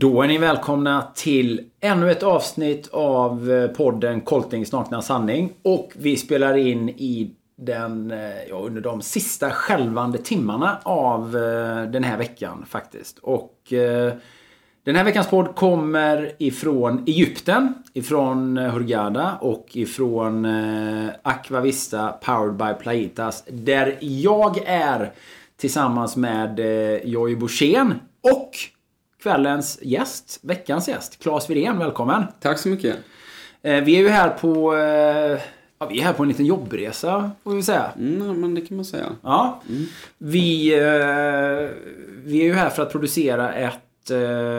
Då är ni välkomna till ännu ett avsnitt av podden Coltings nakna sanning. Och vi spelar in i under de sista skälvande timmarna av den här veckan faktiskt. Och den här veckans podd kommer ifrån Egypten, ifrån Hurghada och ifrån Aquavista Powered by Playitas. Där jag är tillsammans med Jojje Borssén och kvällens gäst, veckans gäst, Claes Wirén, välkommen. Tack så mycket. Vi är ju här på vi är här på en liten jobbresa, får vi säga. Men det kan man säga. Ja. Vi är ju här för att producera ett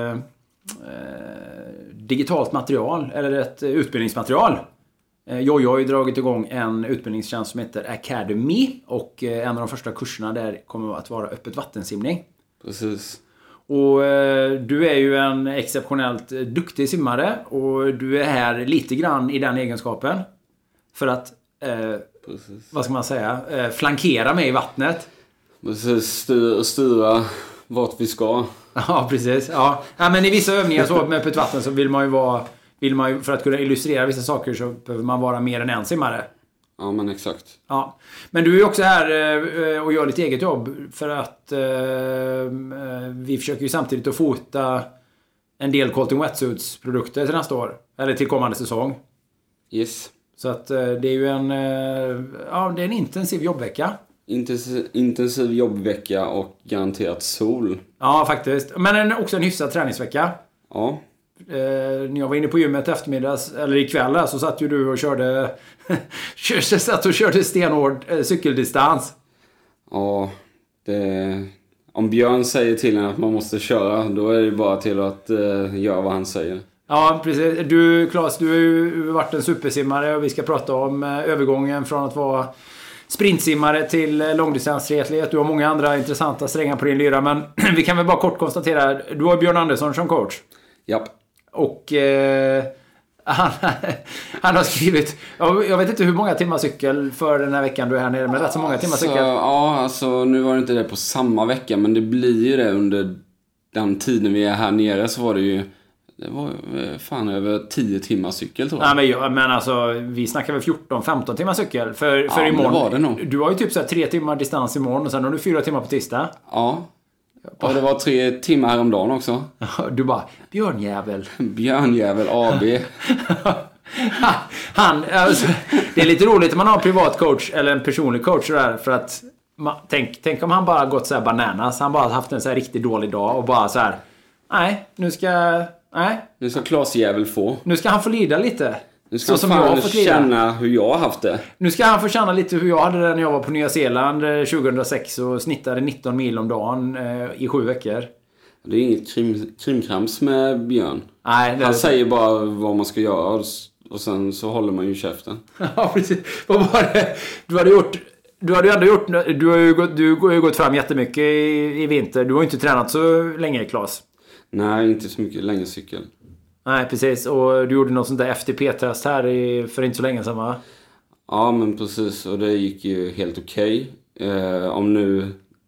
digitalt material, eller ett utbildningsmaterial. Jag har ju dragit igång en utbildningstjänst som heter Academy, och en av de första kurserna där kommer att vara öppet vattensimning. Precis. Och du är ju en exceptionellt duktig simmare, och du är här lite grann i den egenskapen för att vad ska man säga, flankera mig i vattnet. Precis, styra vart vi ska. Ja, precis. Ja, men i vissa övningar så med öppet vatten så vill man ju för att kunna illustrera vissa saker så behöver man vara mer än en simmare. Ja, men exakt. Ja. Men du är ju också här och gör lite eget jobb för att vi försöker ju samtidigt att fota en del Colting Wetsuits produkter till nästa år. Eller till kommande säsong. Yes. Så att det är ju det är en intensiv jobbvecka. Intensiv jobbvecka och garanterat sol. Ja, faktiskt. Men också en hyfsad träningsvecka. Ja. När jag var inne på gymmet eftermiddags, eller ikväll där, så satt ju du och körde stenhård cykeldistans. Ja, om Björn säger till en att man måste köra, då är det bara till att göra vad han säger. Ja, precis. Du, Claes, du har ju varit en supersimmare, och vi ska prata om övergången från att vara sprintsimmare till långdistanstriatlet. Du har många andra intressanta strängar på din lyra, men vi kan väl bara kort konstatera, du har Björn Andersson som coach. Japp. Och han har skrivit, jag vet inte hur många timmar cykel för den här veckan du är här nere, men rätt så många timmar cykel. Ja, alltså nu var det inte det på samma vecka, men det blir ju det under den tiden vi är här nere, så var det var fan över 10 timmar cykel, tror jag. Nej, men alltså vi snackar väl 14-15 timmar cykel för imorgon. Det var det nog. Du har ju typ så här 3 timmar distans imorgon, och sen har du 4 timmar på tisdag. Ja. Och det var 3 timmar häromdagen också. Du bara, Björnjävel AB. Det är lite roligt om man har en privat coach eller en personlig coach där, för att tänk om han bara gått så här bananas. Han bara haft en så här riktigt dålig dag och bara så här, nu ska Claes Jävel få. Nu ska han få lida lite. Nu ska så han fan känna hur jag har haft det. Nu ska han få känna lite hur jag hade det när jag var på Nya Zeeland 2006 och snittade 19 mil om dagen i 7 veckor. Det är inget krimkrams med Björn. Nej, han säger bara vad man ska göra, och sen så håller man ju käften. Ja, precis. Vad var det? Du har ju gått fram jättemycket i vinter. Du har inte tränat så länge, Claes. Nej, inte så mycket längre cykel. Nej, precis. Och du gjorde något sånt där FTP-test här för inte så länge sedan, va? Ja, men precis. Och det gick ju helt okej. Om nu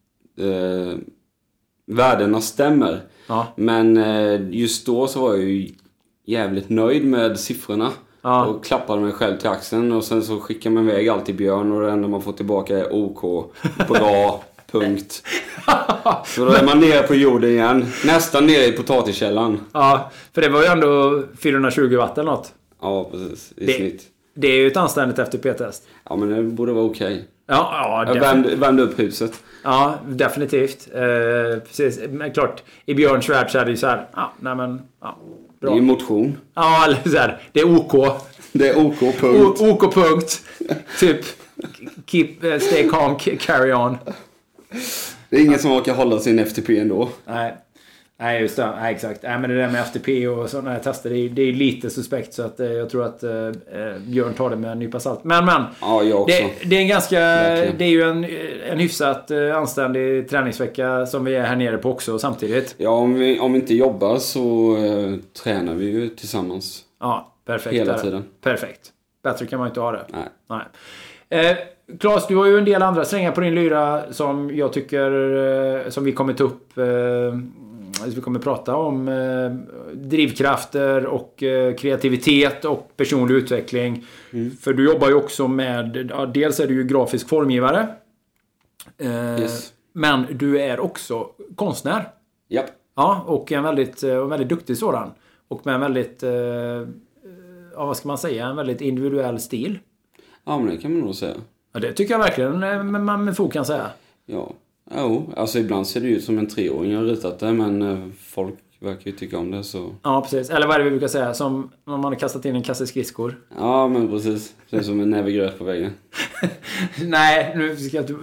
värdena stämmer. Ja. Men just då så var jag ju jävligt nöjd med siffrorna. Ja. Och klappade mig själv till axeln. Och sen så skickar man iväg allt till Björn. Och det enda man får tillbaka är OK. Bra. Punkt. Så då är man nere på jorden igen. Nästan nere i potatiskällan. Ja, för det var ju ändå 420 watt eller något. Ja, precis. I snitt. Det är ju ett anständigt FTP-test. Ja, men det borde vara okej. Ja, jag vände upp huset. Ja, definitivt. Precis. Men klart, i Björns värld så är det ju så här. Bra. Det är ju motion. Ja, eller så här. Det är OK. Det är OK, punkt. OK, punkt. Typ, stay calm, carry on. Det är ingen som orkar hålla sin FTP ändå. Nej, just det. Nej, exakt. Nej, men det där med FTP och sådana här tester, det är lite suspekt, så att jag tror att Björn tar det med en nypa salt. Men ja, jag också. Det är en ganska det är ju en hyfsat anständig träningsvecka som vi är här nere på också samtidigt. Ja, om vi inte jobbar så tränar vi ju tillsammans. Ja, perfekt. Hela tiden. Perfekt. Bättre kan man inte ha det. Nej. Claes, du har ju en del andra strängar på din lyra som jag tycker som vi kommer ta upp vi kommer prata om drivkrafter och kreativitet och personlig utveckling. För du jobbar ju också med, dels är du ju grafisk formgivare. Yes. Men du är också konstnär. Japp. Ja, och en väldigt duktig sådan. Och med en väldigt, vad ska man säga, en väldigt individuell stil. Ja, men det kan man nog säga. Ja, det tycker jag verkligen man med fog kan säga. Ja, alltså ibland ser det ut som en 3-åring jag har ritat det, men folk verkar ju tycka om det så. Ja, precis. Eller vad är det vi brukar säga? Som om man har kastat in en kasse skridskor. Ja, men precis. Det är som en näve gröt på väggen. Nej, nu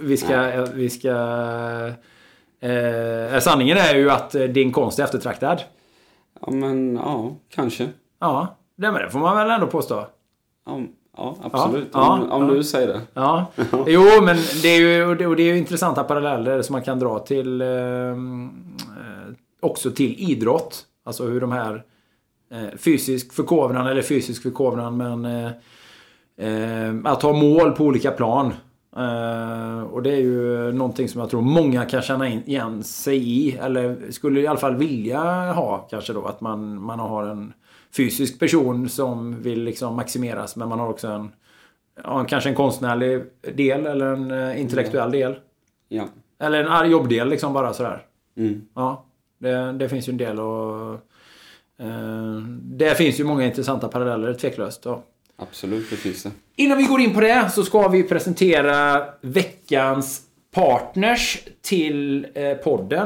sanningen är ju att din konst är eftertraktad. Ja, men kanske. Ja, det får man väl ändå påstå. Ja, absolut. Om du säger det. Ja. Jo, men det är ju intressanta paralleller som man kan dra till också till idrott. Alltså hur de här fysisk förkovran, men att ha mål på olika plan. Och det är ju någonting som jag tror många kan känna igen sig i, eller skulle i alla fall vilja ha kanske då, att man har en fysisk person som vill liksom maximeras, men man har också kanske en konstnärlig del eller en intellektuell del. Ja. Eller en jobbdel liksom, bara sådär. Ja, det finns ju en del, och det finns ju många intressanta paralleller, tveklöst. Ja. Absolut, det finns det. Innan vi går in på det så ska vi presentera veckans partners till podden.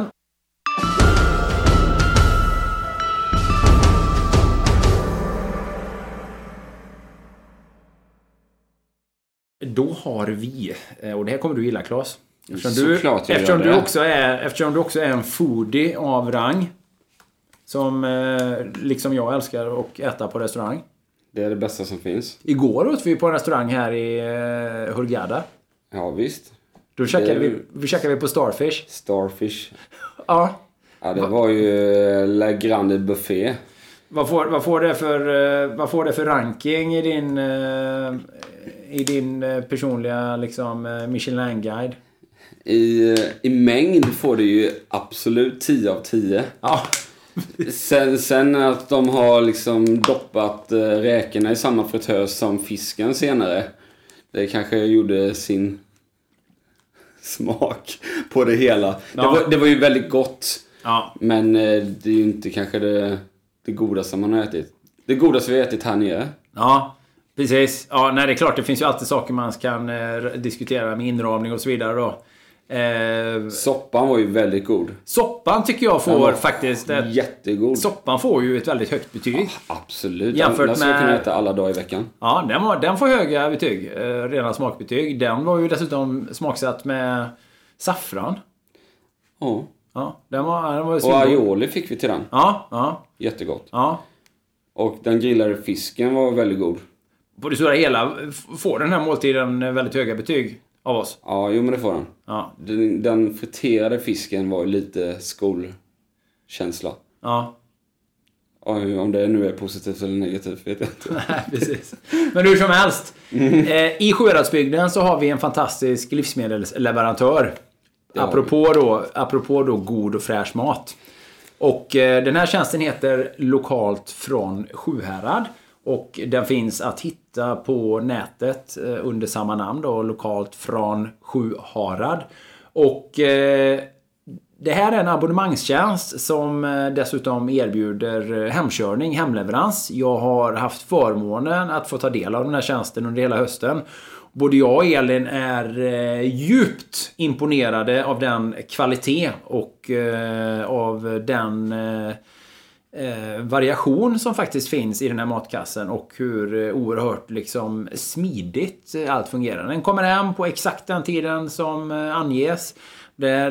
Då har vi, och det här kommer du gilla, Claes. Eftersom du också är en foodie av rang, som liksom jag älskar att äta på restaurang. Det är det bästa som finns. Igår åt vi på en restaurang här i Hurghada. Ja, visst. Då käkade vi på Starfish. Starfish. Ja. Ja, det var ju La Grande Buffet. Vad får det för ranking i din personliga liksom Michelin-guide? I mängd får det ju absolut 10 av 10. Ja. Sen att de har liksom doppat räkorna i samma fritös som fisken senare. Det kanske gjorde sin smak på det hela. Ja. Det var ju väldigt gott. Ja. Men det är ju inte kanske det godaste man har ätit. Det godaste vi har ätit här nere. Ja, precis. Ja, nej, det är klart, det finns ju alltid saker man kan diskutera med inramning och så vidare då. Soppan var ju väldigt god. Soppan tycker jag får faktiskt jättegod. Soppan får ju ett väldigt högt betyg. Absolut. Jämfört med, kunna äta alla dagar i veckan. Ja, den får höga betyg. Rena smakbetyg. Den var ju dessutom smaksatt med saffran. Ja, den var och aioli fick vi till den. Ja. Jättegott. Ja. Och den grillade fisken var väldigt god. På det stora hela får den här måltiden väldigt höga betyg av oss. Ja, jo, men det får den. Ja. Den friterade fisken var lite skolkänsla. Ja. Om det nu är positivt eller negativt vet jag inte. Nej, precis. Men hur som helst. I Sjuhäradsbygden så har vi en fantastisk livsmedelsleverantör. Apropå då god och fräsch mat. Och den här tjänsten heter Lokalt från Sjuhärad. Och den finns att hitta på nätet under samma namn då, Lokalt från Sjuhärad. Och det här är en abonnemangstjänst som dessutom erbjuder hemleverans. Jag har haft förmånen att få ta del av den här tjänsten under hela hösten. Både jag och Elin är djupt imponerade av den kvalitet och av den variation som faktiskt finns i den här matkassen, och hur oerhört liksom smidigt allt fungerar. Den kommer hem på exakt den tiden som anges. Det är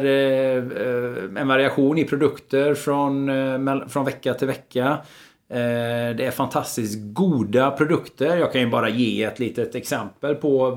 en variation i produkter från vecka till vecka. Det är fantastiskt goda produkter. Jag kan ju bara ge ett litet exempel på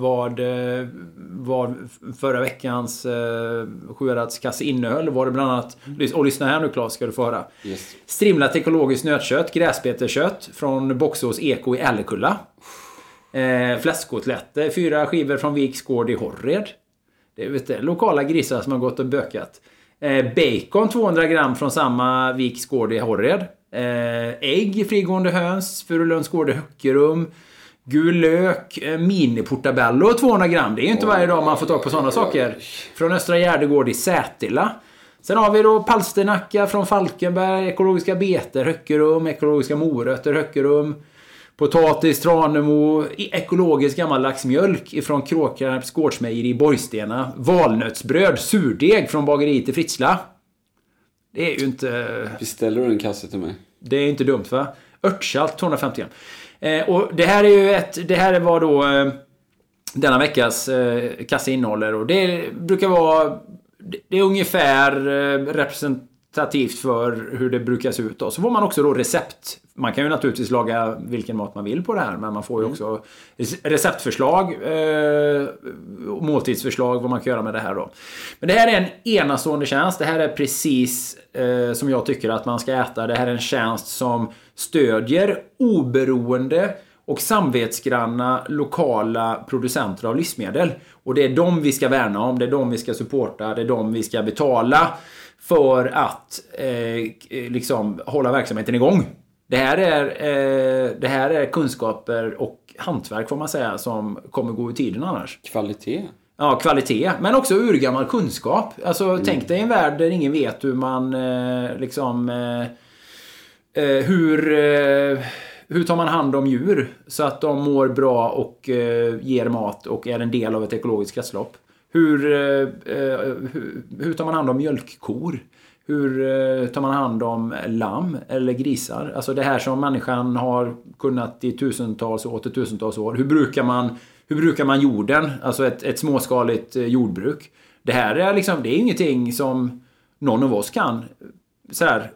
vad förra veckans Sjuhäradskasse innehöll. Var det bland annat, och lyssna här nu Claes, ska du få höra. Yes. Strimlat ekologiskt nötkött, gräsbetekött från Boxås Eko i Älekulla. Fläskkotletter, 4 skivor från Viksgård i Horred. Det är lokala grisar som har gått och bökat. Bacon 200 gram från samma Viks gård i Horred. Ägg, frigående höns, Furulunds gård i Höckerum. Gul lök, mini portabello 200 gram. Det är ju inte varje dag man får tag på sådana saker. Från Östra Gärdegård i Sätila. Sen har vi då palsternacka från Falkenberg, ekologiska beter, Höckerum, ekologiska morötter, Höckerum. Potatis, Tranemo, ekologisk gammaldags mjölk ifrån Kråkarps gårdsmejeri i Borgstena. Valnötsbröd, surdeg från bageriet i Fritsla. Det är ju inte... Beställer du en kasse till mig? Det är inte dumt, va? Örtsalt 250 gram. Och det här är ju det här var då denna veckas kasse innehåller, och det brukar vara, det är ungefär representativt för hur det brukar se ut då. Så får man också då recept. Man kan ju naturligtvis laga vilken mat man vill på det här, men man får ju också receptförslag och måltidsförslag vad man kan göra med det här då. Men det här är en enastående tjänst. Det här är precis som jag tycker att man ska äta. Det här är en tjänst som stödjer oberoende och samvetsgranna lokala producenter av livsmedel. Och det är dem vi ska värna om, det är dem vi ska supporta, det är dem vi ska betala för att liksom hålla verksamheten igång. Det här är kunskaper och hantverk får man säga som kommer gå i tiden annars. Kvalitet. Ja, kvalitet. Men också urgammal kunskap. Alltså tänk dig en värld där ingen vet hur man hur tar man hand om djur så att de mår bra och ger mat och är en del av ett ekologiskt kretslopp. Hur tar man hand om mjölkkor? Hur tar man hand om lamm eller grisar? Alltså det här som människan har kunnat i tusentals och åter tusentals år. Hur brukar man jorden? Alltså ett småskaligt jordbruk. Det här är liksom, det är ingenting som någon av oss kan. Så här,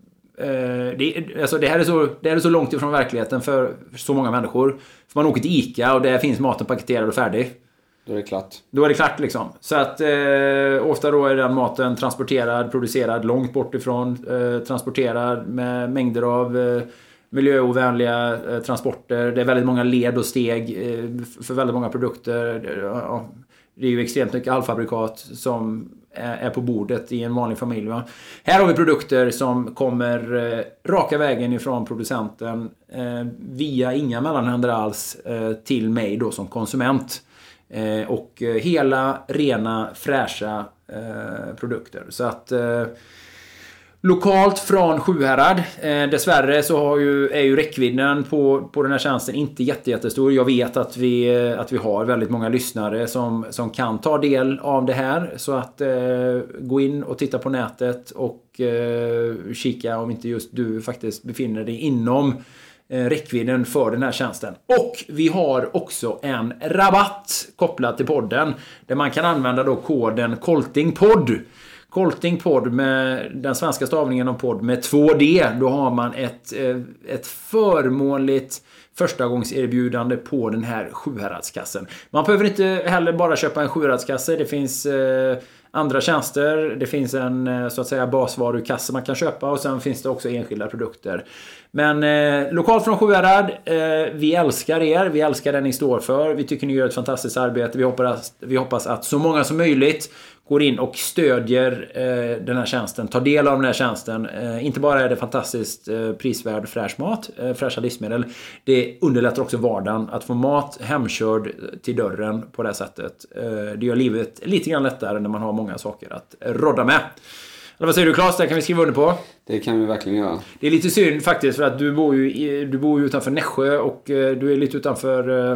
det här är så långt ifrån verkligheten för så många människor. För man åker till ICA och där finns maten paketerad och färdig. Då är det klart. Då är det klart liksom. Så att ofta då är den maten transporterad, producerad långt bort ifrån. Transporterad med mängder av miljöovänliga transporter. Det är väldigt många led och steg för väldigt många produkter. Det är ju extremt mycket halvfabrikat som är på bordet i en vanlig familj. Va? Här har vi produkter som kommer raka vägen ifrån producenten via inga mellanhänder alls till mig då som konsument. Och hela, rena, fräscha produkter. Så att lokalt från Sjuhärad. Dessvärre så är ju räckvidden på den här tjänsten inte jättestor. Jag vet att vi har väldigt många lyssnare som kan ta del av det här. Så att gå in och titta på nätet och kika om inte just du faktiskt befinner dig inom räckvidden för den här tjänsten. Och vi har också en rabatt kopplad till podden där man kan använda då koden KOLTINGPOD. KOLTINGPOD med den svenska stavningen av podd med 2D. Då har man ett förmånligt förstagångserbjudande på den här Sjuhäradskassen. Man behöver inte heller bara köpa en Sjuhäradskasse. Det finns andra tjänster. Det finns en så att säga basvarukasse man kan köpa och sen finns det också enskilda produkter. Men lokalt från Sjuhärad, vi älskar er. Vi älskar den ni står för. Vi tycker ni gör ett fantastiskt arbete. Vi hoppas att så många som möjligt går in och stödjer den här tjänsten. Tar del av den här tjänsten. Inte bara är det fantastiskt prisvärd fräsch mat, fräscha livsmedel. Det underlättar också vardagen att få mat hemkörd till dörren på det här sättet. Det gör livet lite grann lättare när man har många saker att rodda med. Eller vad säger du, Claes? Det kan vi skriva under på. Det kan vi verkligen göra. Det är lite synd faktiskt för att du bor ju utanför Nässjö och du är lite utanför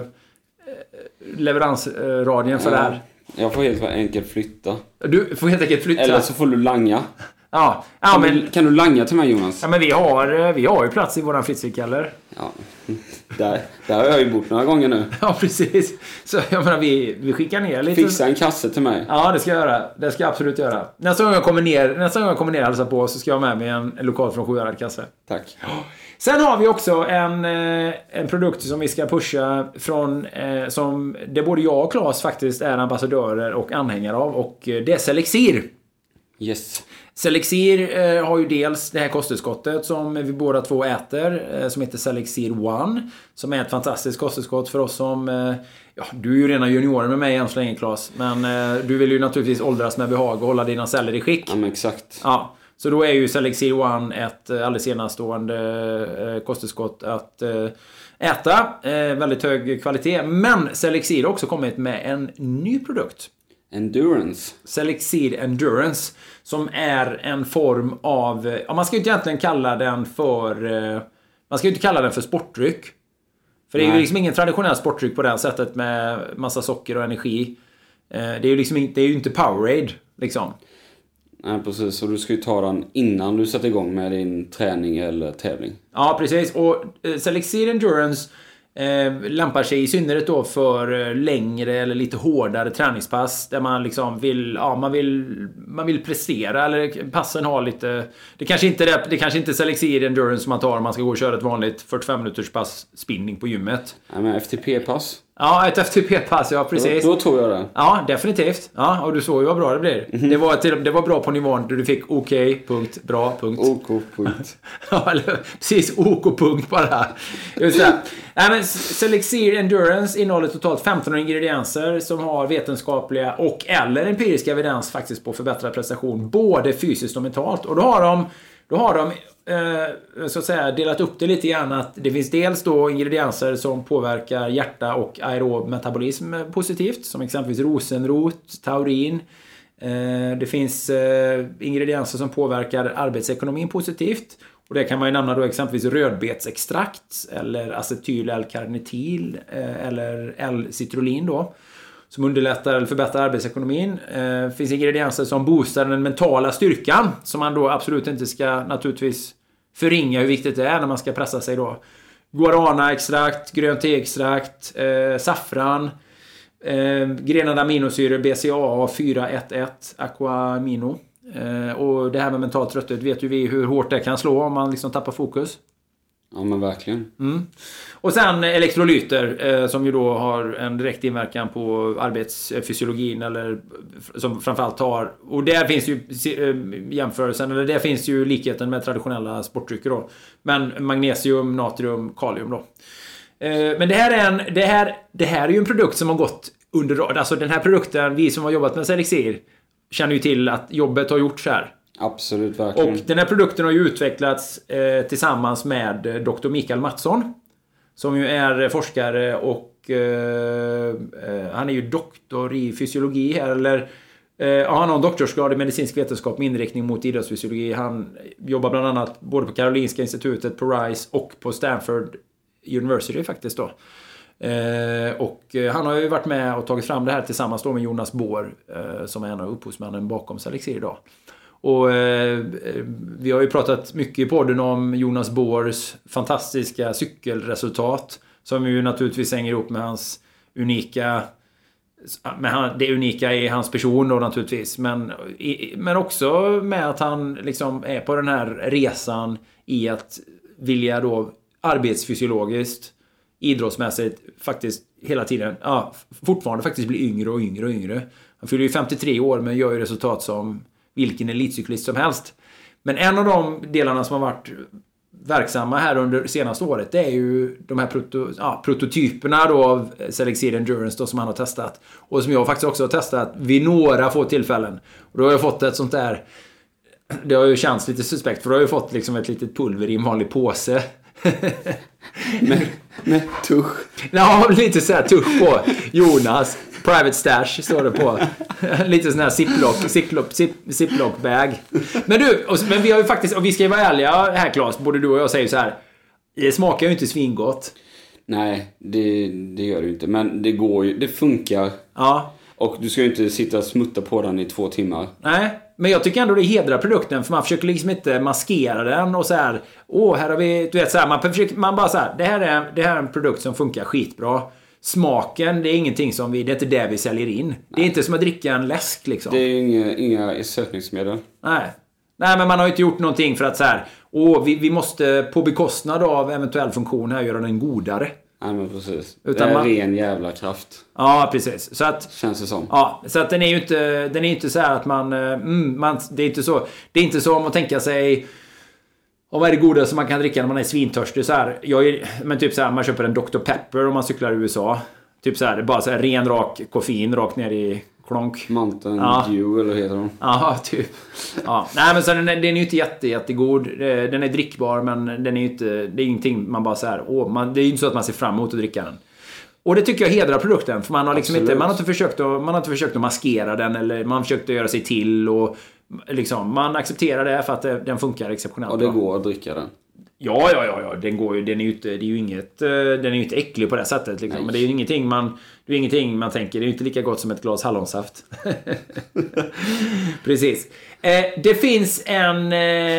leveransradien för det här. Jag får helt enkelt flytta. Du får helt enkelt flytta. Eller så får du langa. Ja, kan du langa till mig, Jonas? Ja, men vi har ju plats i våran Fritzvik-keller. Ja. Där har jag ju bort några gånger nu. Ja, precis. Så jag menar, vi skickar ner lite. Fixa en kasse till mig. Ja, det ska jag göra. Det ska jag absolut göra. Nästa gång jag kommer ner och hälsar på så ska jag med mig en lokal från Sjuhärad-kasse. Tack. Sen har vi också en produkt som vi ska pusha från som det både jag och Claes faktiskt är ambassadörer och anhängare av, och det är Selexir. Yes. Selexir har ju dels det här kosttillskottet som vi båda två äter, som heter Selexir One, som är ett fantastiskt kosttillskott för oss som du är ju rena juniorer med mig än så länge, Claes, men du vill ju naturligtvis åldras med behag och hålla dina celler i skick. Ja, men exakt. Ja, så då är ju Selexir One ett alldeles enastående kosttillskott att äta. Väldigt hög kvalitet. Men Selexir har också kommit med en ny produkt. Endurance. Selexir Endurance. Som är en form av... man ska ju inte egentligen kalla den för... man ska ju inte kalla den för sportdryck. För det är ju liksom ingen traditionell sportdryck på det här sättet med massa socker och energi. Det är ju liksom det är ju inte Powerade liksom. Nej, precis. Så du ska ju ta den innan du sätter igång med din träning eller tävling. Ja, precis. Och Selexir Endurance lämpar sig i synnerhet då för längre eller lite hårdare träningspass där man liksom vill man vill prestera, eller passen har lite, det kanske inte Selexir Endurance som man tar om man ska gå och köra ett vanligt 45 minuters pass spinning på gymmet. Ja, men FTP-pass. Ja, ett FTP-pass, ja precis. Då tror jag det. Ja, definitivt. Ja, och du såg ju vad bra det blir. Det var bra på nivån där du fick OK, punkt, bra, punkt. OK, punkt. Ja, eller precis, OK, punkt bara. Just det. Nej, men Selexir Endurance innehåller totalt 15 ingredienser som har vetenskapliga och eller empirisk evidens faktiskt på förbättrad prestation, både fysiskt och mentalt. Och då har de så att säga delat upp det lite grann, att det finns dels då ingredienser som påverkar hjärta och aerob metabolism positivt, som exempelvis rosenrot, taurin. Det finns ingredienser som påverkar arbetsekonomin positivt, och det kan man ju nämna då exempelvis rödbetsextrakt eller acetyl L-karnitil eller L-citrulin då, som underlättar eller förbättrar arbetsekonomin. Det finns ingredienser som boostar den mentala styrkan, som man då absolut inte ska naturligtvis förringa hur viktigt det är när man ska pressa sig då. Guarana-extrakt, grönt te-extrakt, saffran, grenade aminosyror, BCAA 411, aquamino. Och det här med mental trötthet vet ju vi hur hårt det kan slå om man liksom tappar fokus. Ja, men verkligen. Och sen elektrolyter som ju då har en direkt inverkan på arbetsfysiologin, eller som framförallt har, och där finns ju jämförelsen, eller där finns ju likheten med traditionella sportdrycker då, men magnesium, natrium, kalium då. Men det här är ju en produkt som har gått under, alltså den här produkten, vi som har jobbat med Selexir känner ju till att jobbet har gjorts här. Absolut, verkligen. Och den här produkten har ju utvecklats tillsammans med Dr. Mikael Mattsson, som ju är forskare och han är ju doktor i fysiologi här, eller han har en doktorsgrad i medicinsk vetenskap med inriktning mot idrottsfysiologi. Han jobbar bland annat både på Karolinska institutet, på Rice och på Stanford University faktiskt då. Och han har ju varit med och tagit fram det här tillsammans då med Jonas Bohr, som är en av upphovsmännen bakom Selexir idag. Och vi har ju pratat mycket i podden om Jonas Bohrs fantastiska cykelresultat, som ju naturligtvis hänger ihop med hans det unika i hans person då naturligtvis, men också med att han liksom är på den här resan i att vilja då arbetsfysiologiskt, idrottsmässigt faktiskt hela tiden, fortfarande faktiskt bli yngre och yngre och yngre. Han fyller ju 53 år men gör ju resultat som vilken elitcyklist som helst. Men en av de delarna som har varit verksamma här under senaste året, det är ju de här prototyperna då av Selexir Endurance då, som han har testat. Och som jag faktiskt också har testat vid några få tillfällen. Och då har jag fått ett sånt där, det har ju känts lite suspekt, för då har jag fått liksom ett litet pulver i en vanlig påse. med tusch. Ja, lite så här tusch på Jonas private stash står det på. Lite sån här ziplock bag. Men vi har ju faktiskt, och vi ska ju vara ärliga här, Claes, både du och jag säger så här, det smakar ju inte svingott. Nej, det gör det ju inte, men det går ju, det funkar. Ja. Och du ska ju inte sitta och smutta på den i 2 timmar. Nej, men jag tycker ändå det hedrar produkten, för man försöker liksom inte maskera den och så här, här har vi, du vet så här, man bara så här, det här är en produkt som funkar skitbra. Smaken, det är ingenting som det är inte det vi säljer in. Nej. Det är inte som att dricka en läsk liksom. Det är inga sötningsmedel. Nej, men man har ju inte gjort någonting för att så här, vi måste på bekostnad av eventuell funktion här göra den godare. Nej, men precis. Utan det är ren jävla kraft. Ja, precis. Så att, känns det som. Ja, så att den är inte så här att man det är inte så om man tänker sig. Och vad är det goda som man kan dricka när man är svintörstig så här. Men typ så här, man köper en Dr. Pepper om man cyklar i USA. Typ så här, det är bara så här ren rak koffein rakt ner i klonk. Mountain Dew eller heter de? Ja, typ. Ja. Nej, men så den är ju inte jättegod. Den är drickbar, men den är ju inte, det är ingenting man bara så här, det är ju inte så att man ser fram emot att dricka den. Och det tycker jag hedrar produkten, för man har liksom inte, man har inte försökt att maskera den, eller man har försökt att göra sig till, och liksom man accepterar det för att den funkar exceptionellt bra. Och det går att dricka den. Ja, den går ju, den är ju inte äcklig på det sättet liksom. Men det är ju ingenting man tänker, det är ju inte lika gott som ett glas hallonsaft. Precis. Det finns en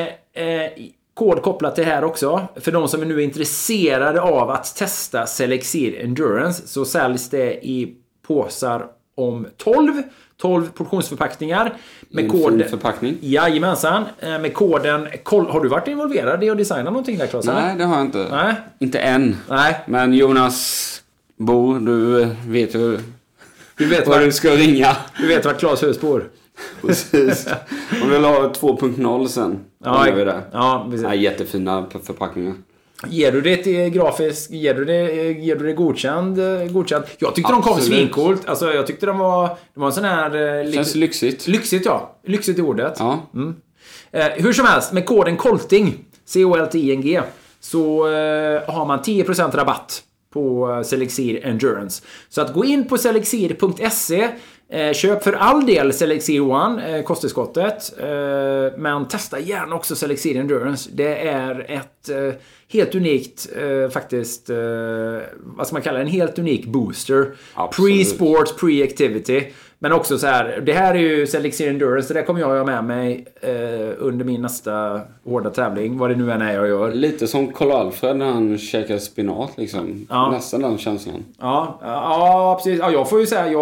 kod kopplat till det här också. För de som är nu intresserade av att testa Selexir Endurance, så säljs det i påsar om 12 portionsförpackningar med koden. Fin förpackning. Jajamensan. Med koden. Har du varit involverad i att designa någonting där, Claes? Nej, det har jag inte. Nej. Inte än. Nej. Men Jonas Bo, du vet var du ska ringa. Du vet var Claes hus bor. Precis. Om vi vill ha 2.0 sen. Ja, vi det. Ja, precis. Ja, jättefina förpackningar. Ger du det grafiskt? Ger du det godkänd? Jag tyckte de kom svincoolt. Alltså jag tyckte det var en sån här känns lyxigt. Lyxigt, ja. Lyxigt i ordet. Ja. Hur som helst, med koden KOLTING COLTING så har man 10% rabatt på Selexir Endurance. Så att gå in på selexir.se, köp för all del Selexir One, kosttillskottet, men testa gärna också Selexir Endurance. Det är ett helt unikt, faktiskt, vad ska man kalla det? En helt unik booster. Absolut. Pre-sport, pre-activity. Men också så här, det här är ju Selexir Endurance, det där kommer jag ha med mig under min nästa hårda tävling, vad det nu än är jag gör. Lite som Karl-Alfred när han käkar spinat liksom. Ja. Nästan den känslan. Ja, precis. Ja, jag får ju säga,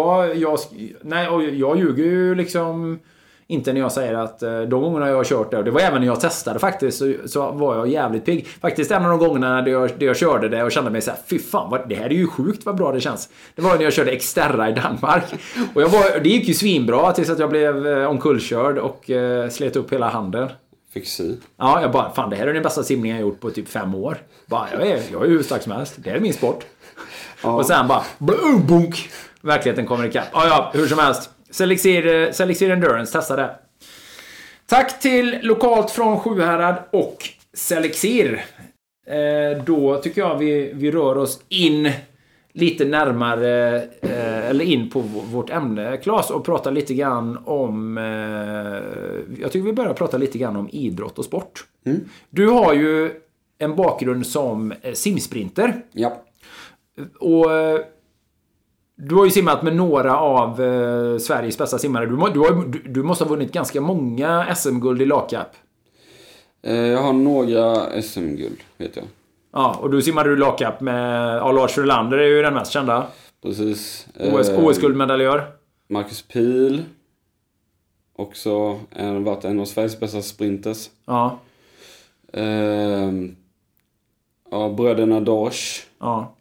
jag ljuger ju liksom inte när jag säger att de gångerna jag har kört det, och det var även när jag testade faktiskt, så var jag jävligt pigg. Faktiskt en av de gångerna där jag körde det och kände mig så här, fy fan, det här är ju sjukt vad bra det känns. Det var när jag körde Xterra i Danmark. Och det gick ju svinbra tills att jag blev omkullkörd och slet upp hela handen. Fick sy. Ja, jag bara, fan, det här är den bästa simningen jag gjort på typ 5 år. Bara, jag är hur stark som helst. Det är min sport. Ja. Och sen bara, bunk. Verkligheten kommer ikapp. Ja, hur som helst. Selexir Endurance, testa det. Tack till Lokalt från Sjuhärad och Selexir. Då tycker jag vi rör oss in lite närmare, eller in på vårt ämne, Claes, och prata lite grann om, jag tycker vi börjar prata lite grann om idrott och sport. Du har ju en bakgrund som simsprinter. Ja. Och du har ju simmat med några av Sveriges bästa simmare. Du måste ha vunnit ganska många SM-guld i lagkap. Jag har några SM-guld, vet jag. Ja, och du simmade i lagkap med Lars Frölander, är ju den mest kända. Precis. OS-guldmedaljör. Marcus Pihl. Också varit en av Sveriges bästa sprinters. Ja. Bröderna Dorsch. Ja.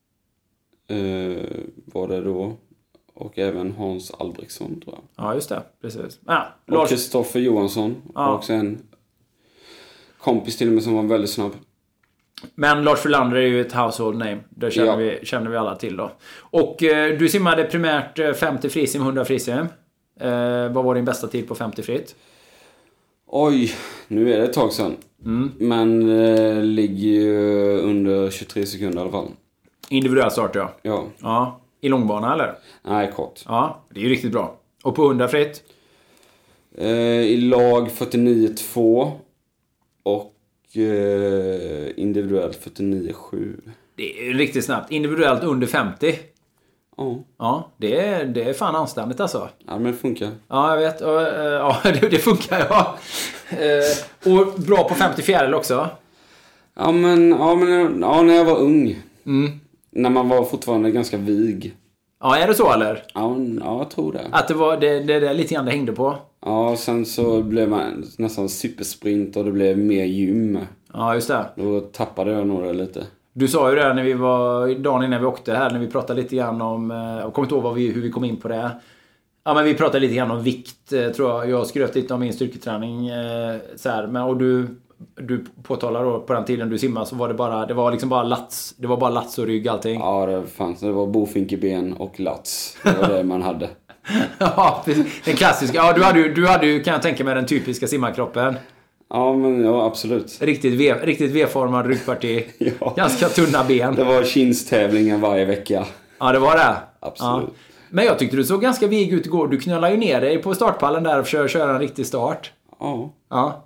Var det då. Och även Hans Albrektsson, tror jag. Ja, just det. Precis. Ja, och Kristoffer Johansson. Ja. Och också en kompis till mig som var väldigt snabb. Men Lars Frölander är ju ett household name. Det känner vi alla till då. Och du simmade primärt 50 frisim, 100 frisim. Vad var din bästa tid på 50 fritt? Oj, nu är det ett tag sedan. Men ligger ju under 23 sekunder i alla fall. Individuell start, ja. Ja. I långbana eller? Nej, kort. Ja, det är ju riktigt bra. Och på 100 fritt? I lag 49,2 och individuellt 49,7. Det är riktigt snabbt. Individuellt under 50. Ja. Ja, det är fan anständigt alltså. Ja, men det funkar. Ja, jag vet. Ja, det funkar, ja. Och bra på 50 fjäril också. Ja, men när jag var ung. När man var fortfarande ganska vig. Ja, är det så eller? Ja, jag tror det. Att det var det lite grann det hängde på? Ja, sen så blev man nästan supersprint och det blev mer gym. Ja, just det. Då tappade jag nog det lite. Du sa ju det när vi var dagen innan vi åkte här, när vi pratade lite grann om, jag kommer inte ihåg hur vi kom in på det. Ja, men vi pratade lite grann om vikt, tror jag. Jag skröt lite om min styrketräning så här, men och du påtalar då på den tiden du simmade, så var det var liksom bara lats. Det var bara lats och rygg allting. Ja, det var bofinkeben och lats. Det var det man hade. Ja, den klassiska. Ja, du hade ju, kan jag tänka mig, den typiska simmarkroppen. Ja, absolut. Riktigt V-formad ryggparti. Ja. Ganska tunna ben. Det var kinstävlingar varje vecka. Ja, det var det. Absolut. Ja. Men jag tyckte du såg ganska vig ut igår. Du knöllade ju ner dig på startpallen där och försökte köra en riktig start. Ja.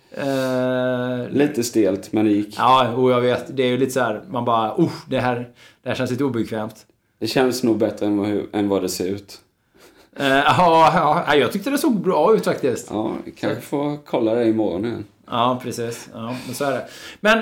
Lite stelt, men det gick. Ja, och jag vet. Det är ju lite så här, man bara, det här känns lite obekvämt. Det känns nog bättre än vad det ser ut. Ja, jag tyckte det såg bra ut faktiskt. Ja, vi kanske får kolla det imorgon igen. Ja, precis. Ja, men så är det. Men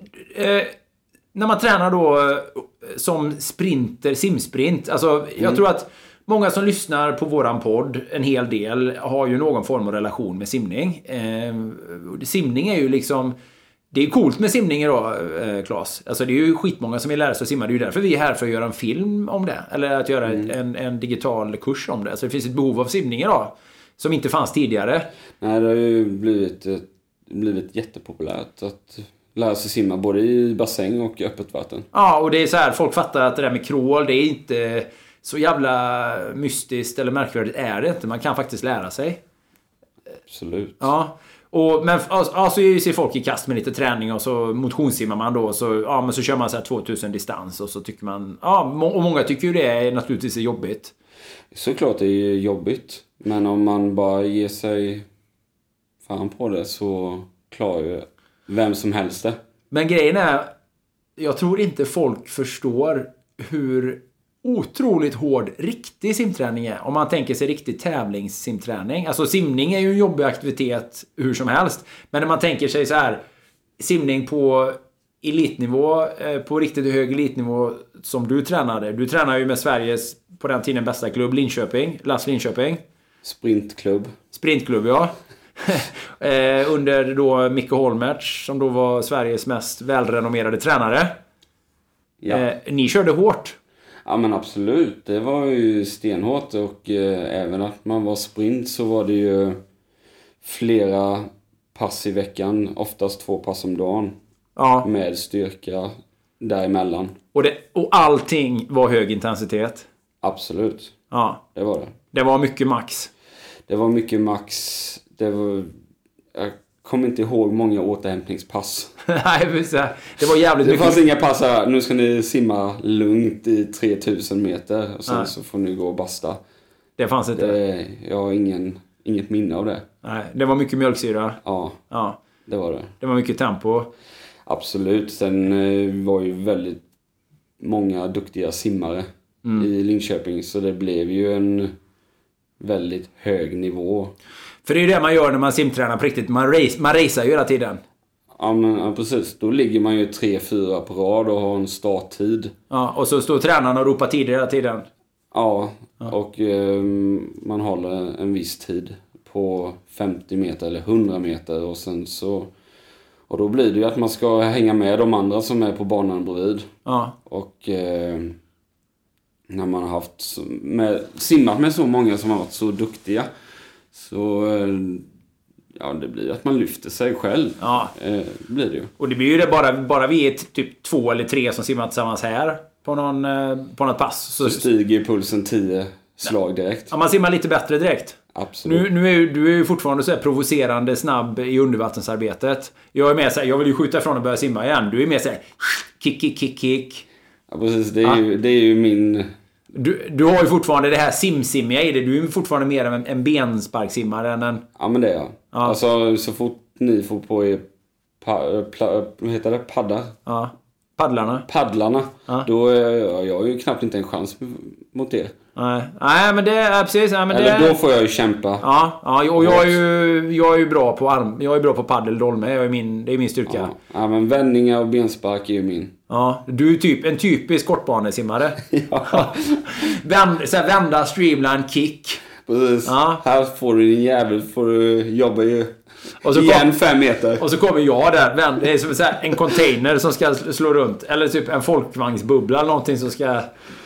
när man tränar då som sprinter, simsprint, alltså jag tror att många som lyssnar på våran podd, en hel del, har ju någon form av relation med simning. Simning är ju liksom, det är coolt med simning idag, Claes. Alltså det är ju skitmånga som vill lära sig att simma. Det är ju därför vi är här, för att göra en film om det. Eller att göra en digital kurs om det. Så det finns ett behov av simning idag som inte fanns tidigare. Nej, det har ju blivit jättepopulärt att lära sig simma både i bassäng och i öppet vatten. Ja, och det är så här, folk fattar att det där med crawl, det är inte så jävla mystiskt eller märkvärdigt är det inte. Man kan faktiskt lära sig. Absolut. Ja. Men så ser folk i kast med lite träning och så motionssimmar man då, men så kör man så här 2000 distans och så tycker man, och många tycker ju det är naturligtvis jobbigt. Såklart det är jobbigt, men om man bara ger sig fan på det så klarar ju vem som helst det. Men grejen är, jag tror inte folk förstår hur otroligt hård riktig simträning är. Om man tänker sig riktig tävlingssimträning. Alltså simning är ju en jobbig aktivitet hur som helst. Men när man tänker sig så här, simning på elitnivå, på riktigt hög elitnivå som du tränade. Du tränar ju med Sveriges på den tiden bästa klubb, Lass Linköping. Sprintklubb, ja. Under då Micke Holmertz, som då var Sveriges mest välrenommerade tränare. Ja. Ni körde hårt. Ja, men absolut. Det var ju stenhårt, och även att man var sprint så var det ju flera pass i veckan. Oftast 2 pass om dagen. Ja. Med styrka däremellan. Och allting var hög intensitet? Absolut. Ja. Det var det. Det var mycket max? Det var mycket max. Jag kommer inte ihåg många återhämtningspass. Nej, det var jävligt mycket. Det fanns inga pass här. Nu ska ni simma lugnt i 3000 meter. Och sen så får ni gå och basta. Det fanns inte? Jag har inget minne av det. Nej, det var mycket mjölksyra. Ja, det var det. Det var mycket tempo. Absolut. Sen var ju väldigt många duktiga simmare i Linköping. Så det blev ju en väldigt hög nivå. För det är ju det man gör när man simtränar på riktigt. Man racear ju hela tiden. Ja, precis. Då ligger man ju 3-4 på rad och har en starttid. Ja, och så står tränaren och ropar tider hela tiden. Ja. Och man håller en viss tid på 50 meter eller 100 meter. Och sen så... Och då blir det ju att man ska hänga med de andra som är på banan bredvid. Ja. Och när man har simmat med så många som har varit så duktiga, så det blir att man lyfter sig själv. Ja. Blir det ju. Och det blir ju det bara vi är typ 2 eller 3 som simmar tillsammans här på något pass. Så stiger pulsen 10 slag direkt. Ja, man simmar lite bättre direkt. Absolut. Du är ju fortfarande så här provocerande snabb i undervattensarbetet. Jag är med så här, jag vill ju skjuta ifrån och börja simma igen. Du är med så här, kick. Ja, precis. Det är ju min... Du har ju fortfarande det här simmiga i det. Du är ju fortfarande mer än en bensparksimmare än en... Ja, men det är jag. Ja. Alltså, så fort ni får på er... vad heter det? Paddar? Ja. Paddlarna. Ja. Då är jag ju knappt inte en chans mot er. Nej, men det är precis. Ja, men eller då får jag ju kämpa. Ja, och jag är ju bra på arm. Jag är bra på paddel och dolme. Det är min styrka. Ja, men vändningar och benspark är ju min. Ja, du är typ en typisk kortbanesimmare. Ja. Vända, streamline, kick. Precis. Ja. Här får du din jävel, får du jobba ju och så igen 5 meter. Och så kommer jag där. Det är som så här, en container som ska slå runt. Eller typ en folkvagnsbubbla eller någonting som ska...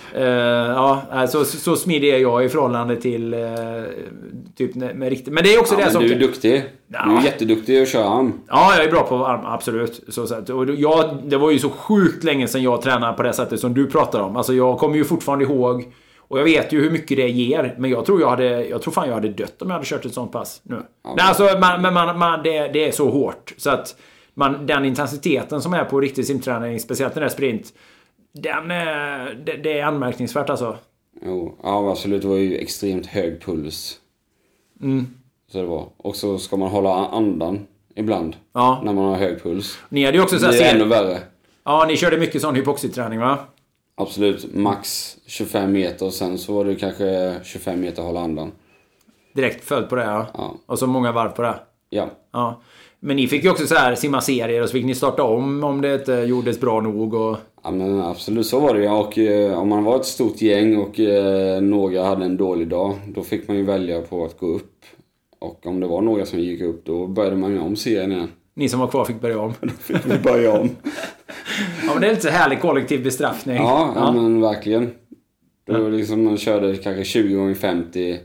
så smidig är jag i förhållande till typ med riktigt. Men det är också det som... du är duktig. Ja. Du är jätteduktig att köra arm. Ja, jag är bra på arm, absolut. Och det var ju så sjukt länge sedan jag tränade på det sättet som du pratar om. Alltså jag kommer ju fortfarande ihåg. Och jag vet ju hur mycket det ger. Men jag tror fan jag hade dött om jag hade kört ett sånt pass nu. Ja. Nej, alltså, det är så hårt. Så att den intensiteten som är på riktig simträning, speciellt när det är sprint, det är anmärkningsvärt alltså. Jo, ja absolut. Det var ju extremt hög puls. Så det var. Och så ska man hålla andan ibland. Ja. När man har hög puls. Ni hade ju också så här, det är ännu värre. Ja, ni körde mycket sån hypoxiträning, va? Absolut. Max 25 meter. Och sen så var det kanske 25 meter hålla andan. Direkt följt på det, ja. Och så många varv på det. Ja. Men ni fick ju också så här simma serier och så fick ni starta om det inte gjordes bra nog och... Ja men absolut, så var det ju. Och om man var ett stort gäng och några hade en dålig dag, då fick man ju välja på att gå upp. Och om det var några som gick upp, då började man ju om serien igen. Ni som var kvar fick börja om. Då fick vi börja om. Ja men det är lite så härlig kollektiv bestraffning. Ja men verkligen. Då liksom man körde kanske 20 x 50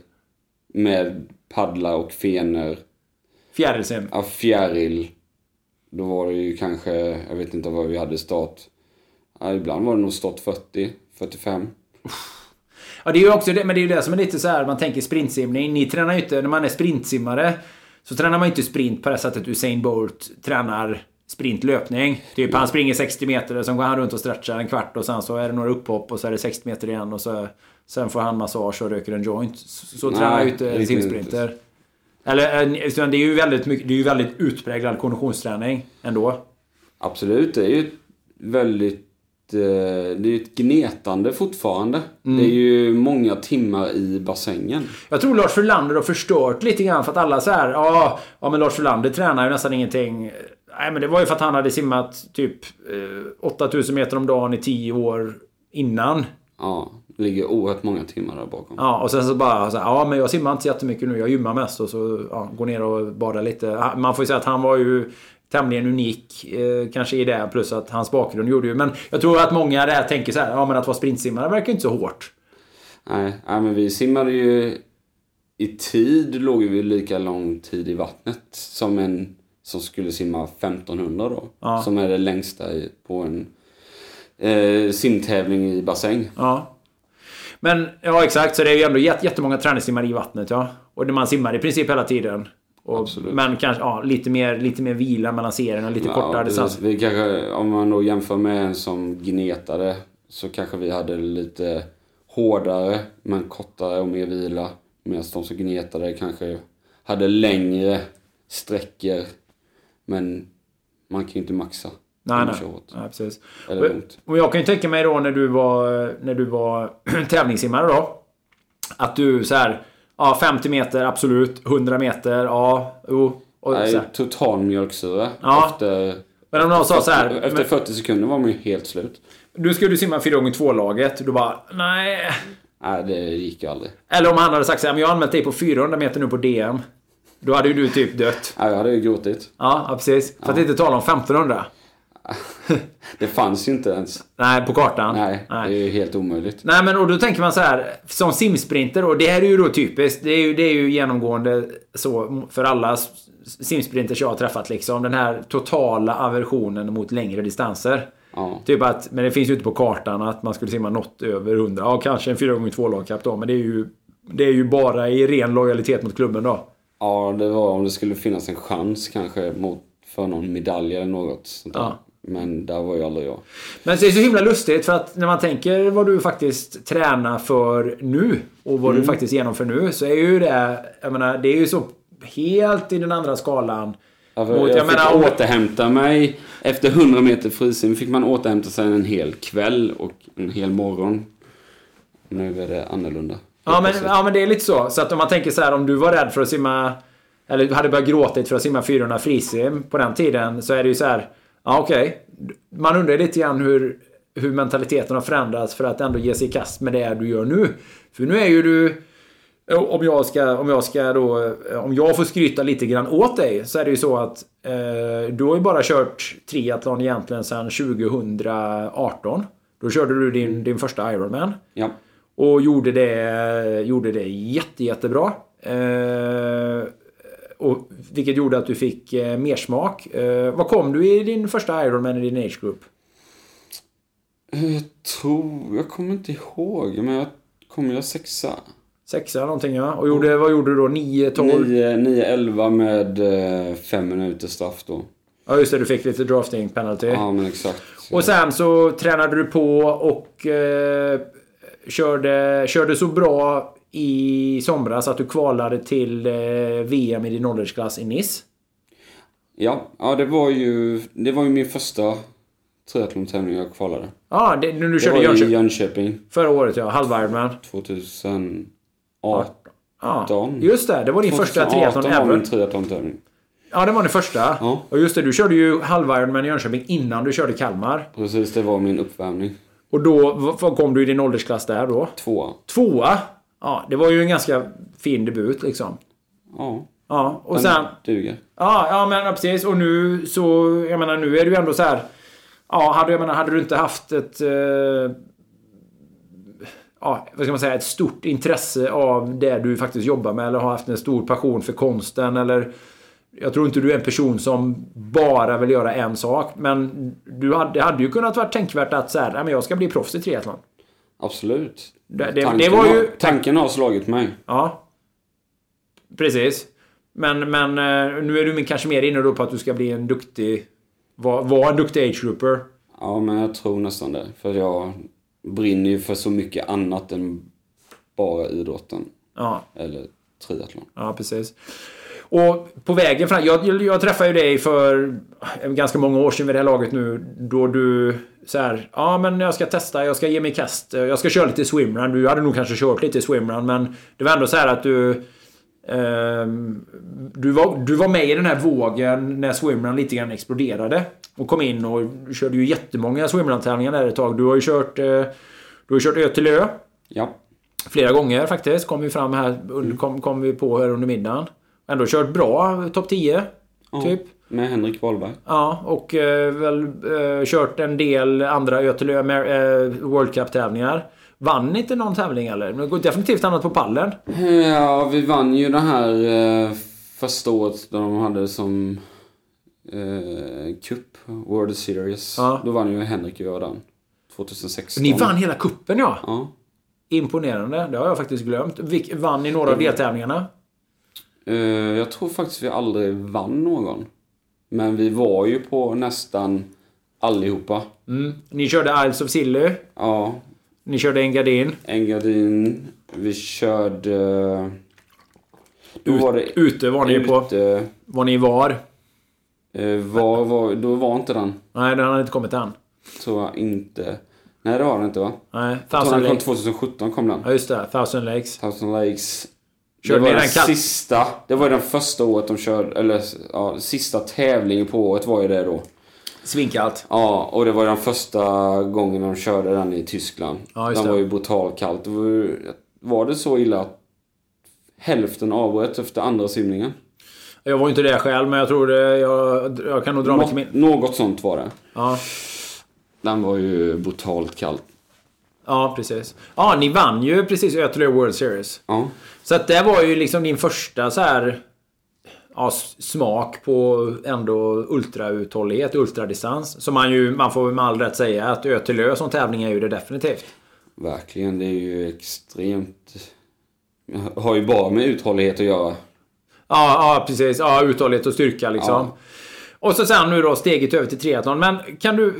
med paddlar och fenor. Fjärilsim. Ja, fjäril. Då var det ju kanske, jag vet inte vad vi hade stått. Ja, ibland var det nog stått 40, 45. Ja, det är ju också det, men det är ju det som är lite så här, man tänker sprintsimning. Ni tränar ju inte, när man är sprintsimmare så tränar man inte sprint på det sättet Usain Bolt tränar sprintlöpning. Typ han springer 60 meter och sen går han runt och stretchar en kvart och sen så är det några upphopp och så är det 60 meter igen och så sen får han massage och röker en joint. Så tränar ju inte simsprinter. Eller det är ju väldigt mycket, det är ju väldigt utpräglad konditionsträning ändå. Absolut, det är ju väldigt det är ju ett gnetande fortfarande. Det är ju många timmar i bassängen. Jag tror Lars Frölander har förstört lite grann för att alla så här, ja men Lars Frölander tränar ju nästan ingenting. Nej men det var ju för att han hade simmat typ 8000 meter om dagen i 10 år innan. Ja, det ligger oerhört många timmar där bakom. Ja, och sen så bara så här, ja men jag simmar inte jättemycket nu, jag gymmar mest och så går ner och badar lite. Man får ju säga att han var ju tämligen unik kanske i det, plus att hans bakgrund gjorde ju, men jag tror att många där tänker så här, ja men att vara sprintsimmare verkar inte så hårt. Nej, men vi simmade ju i tid, låg vi lika lång tid i vattnet som en som skulle simma 1500 då, som är det längsta på en simtävling i bassäng. Ja. Men ja exakt, så det är ju ändå jättemånga träningssimmare i vattnet, ja. Och man simmar i princip hela tiden. Absolut. Men kanske lite mer vila mellan serierna, lite kortare distans. Vi kanske, om man då jämför med en som gnetade, så kanske vi hade lite hårdare men kortare och mer vila. Medan de som gnetade kanske hade längre sträckor, men man kan ju inte maxa. Nej, precis. Och jag kan ju tänka mig då när du var tävlingssimmare då, att du så här, 50 meter absolut, 100 meter, och nej, total mjölksyra. Men om någon sa så här, efter 40 sekunder var man ju helt slut. Du skulle simma 4x2-laget, du bara nej, det gick ju aldrig. Eller om han hade sagt så här, men jag har anmält dig på 400 meter nu på DM. Då hade ju du typ dött. Ja, jag hade ju gråtit. Ja, precis. För att inte tala om 1500. Det fanns ju inte ens. Nej, på kartan. Nej, det är ju helt omöjligt. Nej, men och då tänker man så här, som simsprinter, och det här är ju då typiskt, det är ju genomgående så för alla simsprinters jag har träffat liksom, den här totala aversionen mot längre distanser. Ja. Typ att, men det finns ju inte på kartan att man skulle simma något över 100. Ja, kanske en 4x2 lagkapp då, men det är ju bara i ren lojalitet mot klubben då. Ja, det var om det skulle finnas en chans kanske för någon medalj eller något sånt där. Ja. Men där var ju aldrig jag. Men det är så himla lustigt, för att när man tänker vad du faktiskt tränar för nu och vad du faktiskt genomför nu, så är ju det, jag menar, det är ju så helt i den andra skalan. Jag fick återhämta mig efter 100 meter frisim, fick man återhämta sig en hel kväll och en hel morgon. Nu är det annorlunda. Ja men det är lite så att om man tänker så här, om du var rädd för att simma, eller du hade börjat gråta för att simma 400 frisim på den tiden, så är det ju så här, okej. Man undrar lite grann hur mentaliteten har förändrats för att ändå ge sig i kast med det du gör nu. För nu är ju du, Om jag får skryta lite grann åt dig, så är det ju så att du har ju bara kört triathlon egentligen sedan 2018. Då körde du din första Ironman. Ja. Och gjorde det jättebra. Och vilket gjorde att du fick mer smak. Vad kom du i din första Ironman i din age group? Jag kommer inte ihåg, men jag kommer ju 6. 6 någonting, ja. Och vad gjorde du då? 9-12? 9-11 med 5 minuter straff då. Ja, just det. Du fick lite drafting penalty. Ja, men exakt. Och sen så tränade du på och körde så bra i somras att du kvalade till VM i din åldersklass i Nice. Ja, det var ju min första triathlon-tävling jag kvalade. Ja, du körde i Jönköping. Förra året, ja. Halv Ironman. 2018. Ja, just det. Det var din första triathlon ever. 2018 var min triathlon-tävling. Ja, det var din första. Ja. Och just det, du körde ju halv Ironman i Jönköping innan du körde Kalmar. Precis, det var min uppvärmning. Och då, vad kom du i din åldersklass där då? 2. Ja, det var ju en ganska fin debut liksom. Ja, och sen... duger. Ja, men precis. Och nu så... Jag menar, nu är det ju ändå så här... Ja, hade du inte haft ett... vad ska man säga? Ett stort intresse av det du faktiskt jobbar med. Eller har haft en stor passion för konsten. Eller... Jag tror inte du är en person som bara vill göra en sak. Men det hade ju kunnat vara tänkvärt att så här, men jag ska bli proffs i triathlon. Absolut. Tanken har slagit mig. Ja. Precis. Men nu är du kanske mer inne då på att du ska bli en duktig... Vara en duktig age-grouper. Ja, men jag tror nästan det. För jag brinner ju för så mycket annat än bara idrotten. Ja. Eller triathlon. Ja, precis. Och på vägen fram... Jag träffade ju dig för ganska många år sedan vid det här laget nu. Då du... Så här, ja men jag ska testa, jag ska ge mig kast. Jag ska köra lite swimrun. Du hade nog kanske kört lite swimrun. Men det var ändå så här att du var med i den här vågen när swimrun lite grann exploderade. Och kom in och körde ju jättemånga swimrun-tävlingar där ett tag. Du har ju kört Ö till Ö. Ja. Flera gånger faktiskt. Kom vi fram här, kom vi på här under middagen. Ändå kört bra, topp 10 typ. Med Henrik Wahlberg. Ja, och kört en del andra Ö till Ö World Cup-tävlingar. Vann inte någon tävling eller? Men det går definitivt annat på pallen. Ja, vi vann ju det här första året då de hade som Cup World Series. Ja. Då vann ju Henrik och jag den. 2016. Ni vann hela kuppen, ja. Ja. Imponerande, det har jag faktiskt glömt. Vann ni några av deltävlingarna? Jag tror faktiskt vi aldrig vann någon. Men vi var ju på nästan allihopa. Ni körde Isles of Scilly. Ja. Ni körde Engadin. Vi körde... Ute var ni på. Var ni var? Då var inte den. Nej, den hade inte kommit än. Tror jag inte. Nej, det var den inte, va? Nej, Thousand Lakes. 2017 kom den. Ja, just det. Thousand Lakes. Det var den sista. Det var den första året de körde. Eller sista tävlingen på året var ju det då. Svinkallt. Ja, och det var den första gången de körde den i Tyskland. Ja, just den var ju brutalt kallt. Var det så illa att hälften avbröt efter andra simningen? Jag var inte det själv, men jag tror det. Jag kan nog dra mig till min... Något sånt var det. Ja. Den var ju brutalt kallt. Ja, precis. Ja, ni vann ju precis Ö till Ö World Series. Ja. Så att det var ju liksom din första så här... Ja, smak på ändå ultrauthållighet, ultradistans. Så man får med all rätt säga att Ö till Ö som tävling är ju det definitivt. Verkligen, det är ju extremt... Har ju bara med uthållighet att göra. Ja, precis. Ja, uthållighet och styrka liksom. Ja. Och så sen nu då steget över till triathlon. Men kan du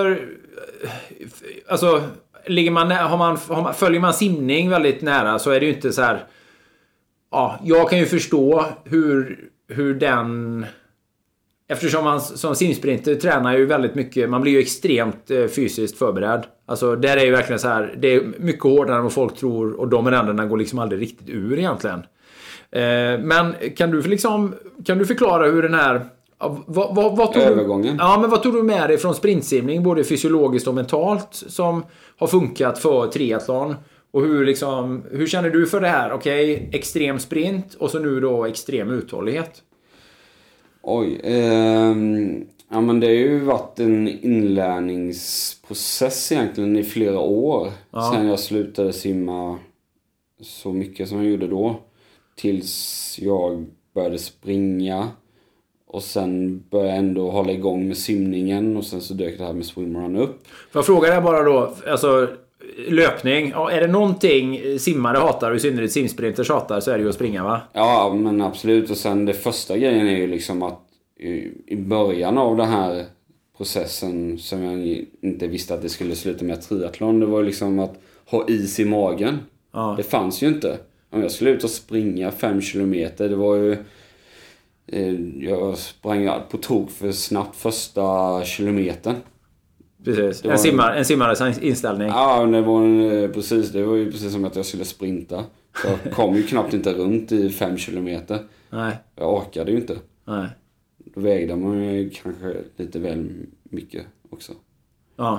alltså följer man simning väldigt nära så är det ju inte så här. Ja, jag kan ju förstå hur den... Eftersom man som simsprinter tränar ju väldigt mycket. Man blir ju extremt fysiskt förberedd. Alltså där är ju verkligen så här. Det är mycket hårdare än vad folk tror. Och de ränderna går liksom aldrig riktigt ur egentligen. Men kan du förklara hur den här... Vad övergången? Ja, men vad tog du med dig från sprintsimning? Både fysiologiskt och mentalt. Som har funkat för triathlon. Och hur känner du för det här? Okej, extrem sprint och så nu då extrem uthållighet. Oj, ja men det har ju varit en inlärningsprocess egentligen i flera år. Sen jag slutade simma så mycket som jag gjorde då. Tills jag började springa. Och sen började jag ändå hålla igång med simningen. Och sen så dök det här med swimrun upp. Får jag fråga dig bara då, alltså löpning. Ja, är det någonting simmare hatar och i synnerhet simsprinters hatar så är det ju att springa, va? Ja, men absolut. Och sen det första grejen är ju liksom att i början av den här processen som jag inte visste att det skulle sluta med triathlon, det var liksom att ha is i magen. Ja. Det fanns ju inte. Om jag skulle ut och springa 5 kilometer, det var ju jag sprang på tok för snabbt första kilometern. Precis. En simmares inställning. Ja, det var ju precis som att jag skulle sprinta. Så jag kom ju knappt inte runt i 5 kilometer. Nej. Jag orkade ju inte. Nej. Då vägde man ju kanske lite väl mycket också. Ja.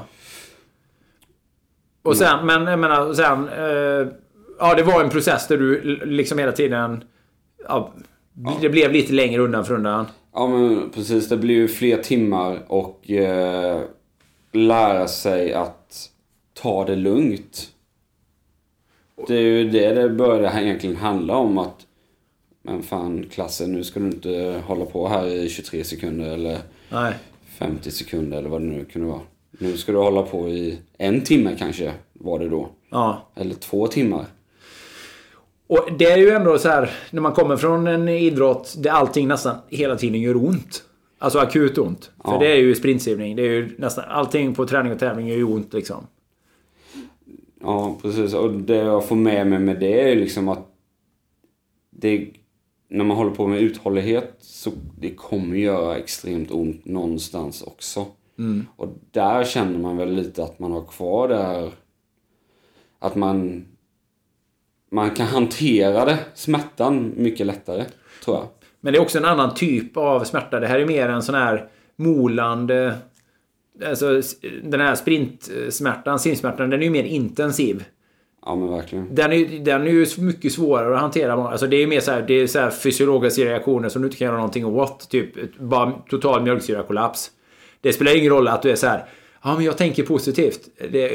Och sen, men jag menar, sen ja, det var en process där du liksom hela tiden det blev lite längre undan för undan. Ja, men precis. Det blev ju fler timmar och lära sig att ta det lugnt. Det är ju det började egentligen handla om, att men fan klassen, nu ska du inte hålla på här i 23 sekunder eller 50 sekunder eller vad det nu kunde vara. Nu ska du hålla på i 1 timme kanske, var det då. Ja. Eller 2 timmar. Och det är ju ändå så här, när man kommer från en idrott där allting nästan hela tiden gör ont. Alltså akut ont. För det är ju sprintsimning. Det är ju nästan allting på träning och tävling gör ju ont liksom. Ja, precis. Och det jag får med det är liksom att när man håller på med uthållighet så det kommer göra extremt ont någonstans också. Mm. Och där känner man väl lite att man har kvar där, att man kan hantera smärtan mycket lättare, tror jag. Men det är också en annan typ av smärta. Det här är mer en sån här molande, alltså den här sprintsmärtan, simsmärtan, den är ju mer intensiv. Ja, men verkligen. Den är ju mycket svårare att hantera. Alltså det är mer så här, det är så här fysiologiska reaktioner som du inte kan göra någonting åt. Typ bara total mjölksyrakollaps. Det spelar ingen roll att du är så här, ja men jag tänker positivt.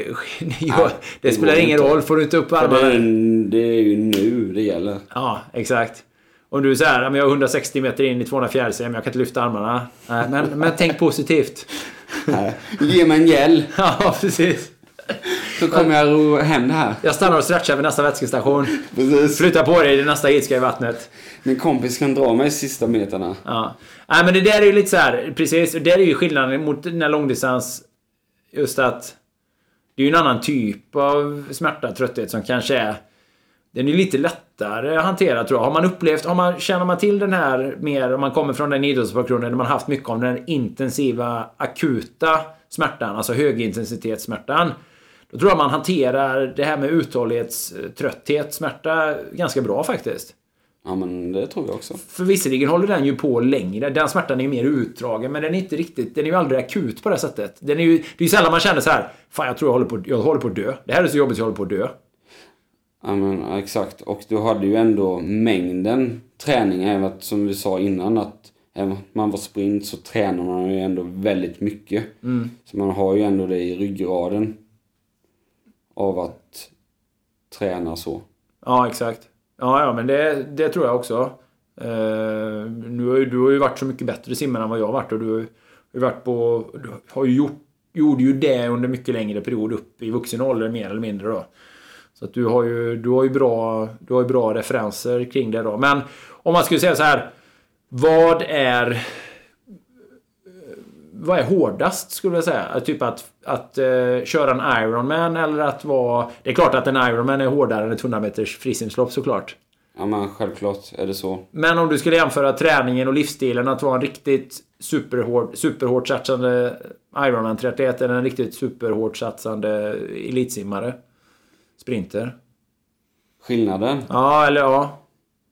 Det spelar ingen roll, får du inte upp armarna. Det är ju nu det gäller. Ja, exakt. Om du är så här, jag har 160 meter in i 204 cm, jag kan inte lyfta armarna. Men tänk positivt. Ge mig en gel. Ja, precis. Så kommer jag ro hem det här. Jag stannar och stretchar vid nästa vätskestation. Precis. Flytta på dig i nästa hitska i vattnet. Min kompis kan dra mig sista meterna. Ja. Nej, men det där är ju lite så här, precis. Det är ju skillnaden mot den här långdistans. Just att det är ju en annan typ av smärta, trötthet som kanske är, den är lite lättare att hantera, tror jag. Känner man till den här mer, om man kommer från den idrottsbakgrunden där man haft mycket om den intensiva, akuta smärtan, alltså högintensitetssmärtan, då tror jag man hanterar det här med uthållighetströtthet, smärta ganska bra faktiskt. Ja, men det tror jag också. För visserligen håller den ju på längre. Den smärtan är ju mer utdragen, men den är inte riktigt, den är ju aldrig akut på det sättet. Det är ju sällan man känner så här, fan jag tror jag håller på att dö. Det här är så jobbigt, jag håller på att dö. Ja, men exakt. Och du hade ju ändå mängden träning, även som vi sa innan, att även om man var sprint så tränar man ju ändå väldigt mycket. Mm. Så man har ju ändå det i ryggraden av att träna så. Ja, exakt. Ja, men det tror jag också. Du har ju varit så mycket bättre simmare än vad jag har varit. Och du har gjorde ju det under mycket längre period upp i vuxen ålder, mer eller mindre då. Så att du har ju bra referenser kring det då. Men om man skulle säga så här, vad är hårdast, skulle jag säga? Typ att köra en Ironman eller att vara... Det är klart att en Ironman är hårdare än ett 100 meters frisimslopp, såklart. Ja, men självklart är det så. Men om du skulle jämföra träningen och livsstilen, att vara en riktigt superhårt satsande Ironman-triatlet eller en riktigt superhårt satsande elitsimmare, sprinter. Skillnaden? Ja, eller ja.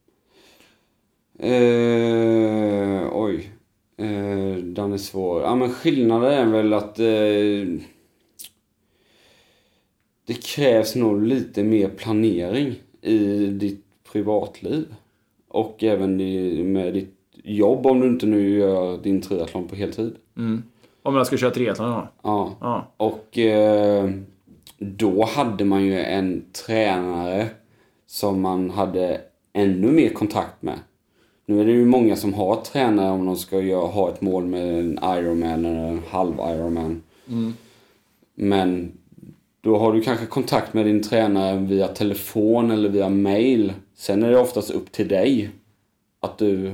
Oj. Den är svår. Ja, men skillnaden är väl att Det krävs nog lite mer planering i ditt privatliv. Och även med ditt jobb om du inte nu gör din triathlon på heltid. Om jag ska köra triathlon då? Ja. Och då hade man ju en tränare som man hade ännu mer kontakt med. Nu är det ju många som har tränare om de ska ha ett mål med en Ironman eller en halv Ironman. Men då har du kanske kontakt med din tränare via telefon eller via mail. Sen är det oftast upp till dig att du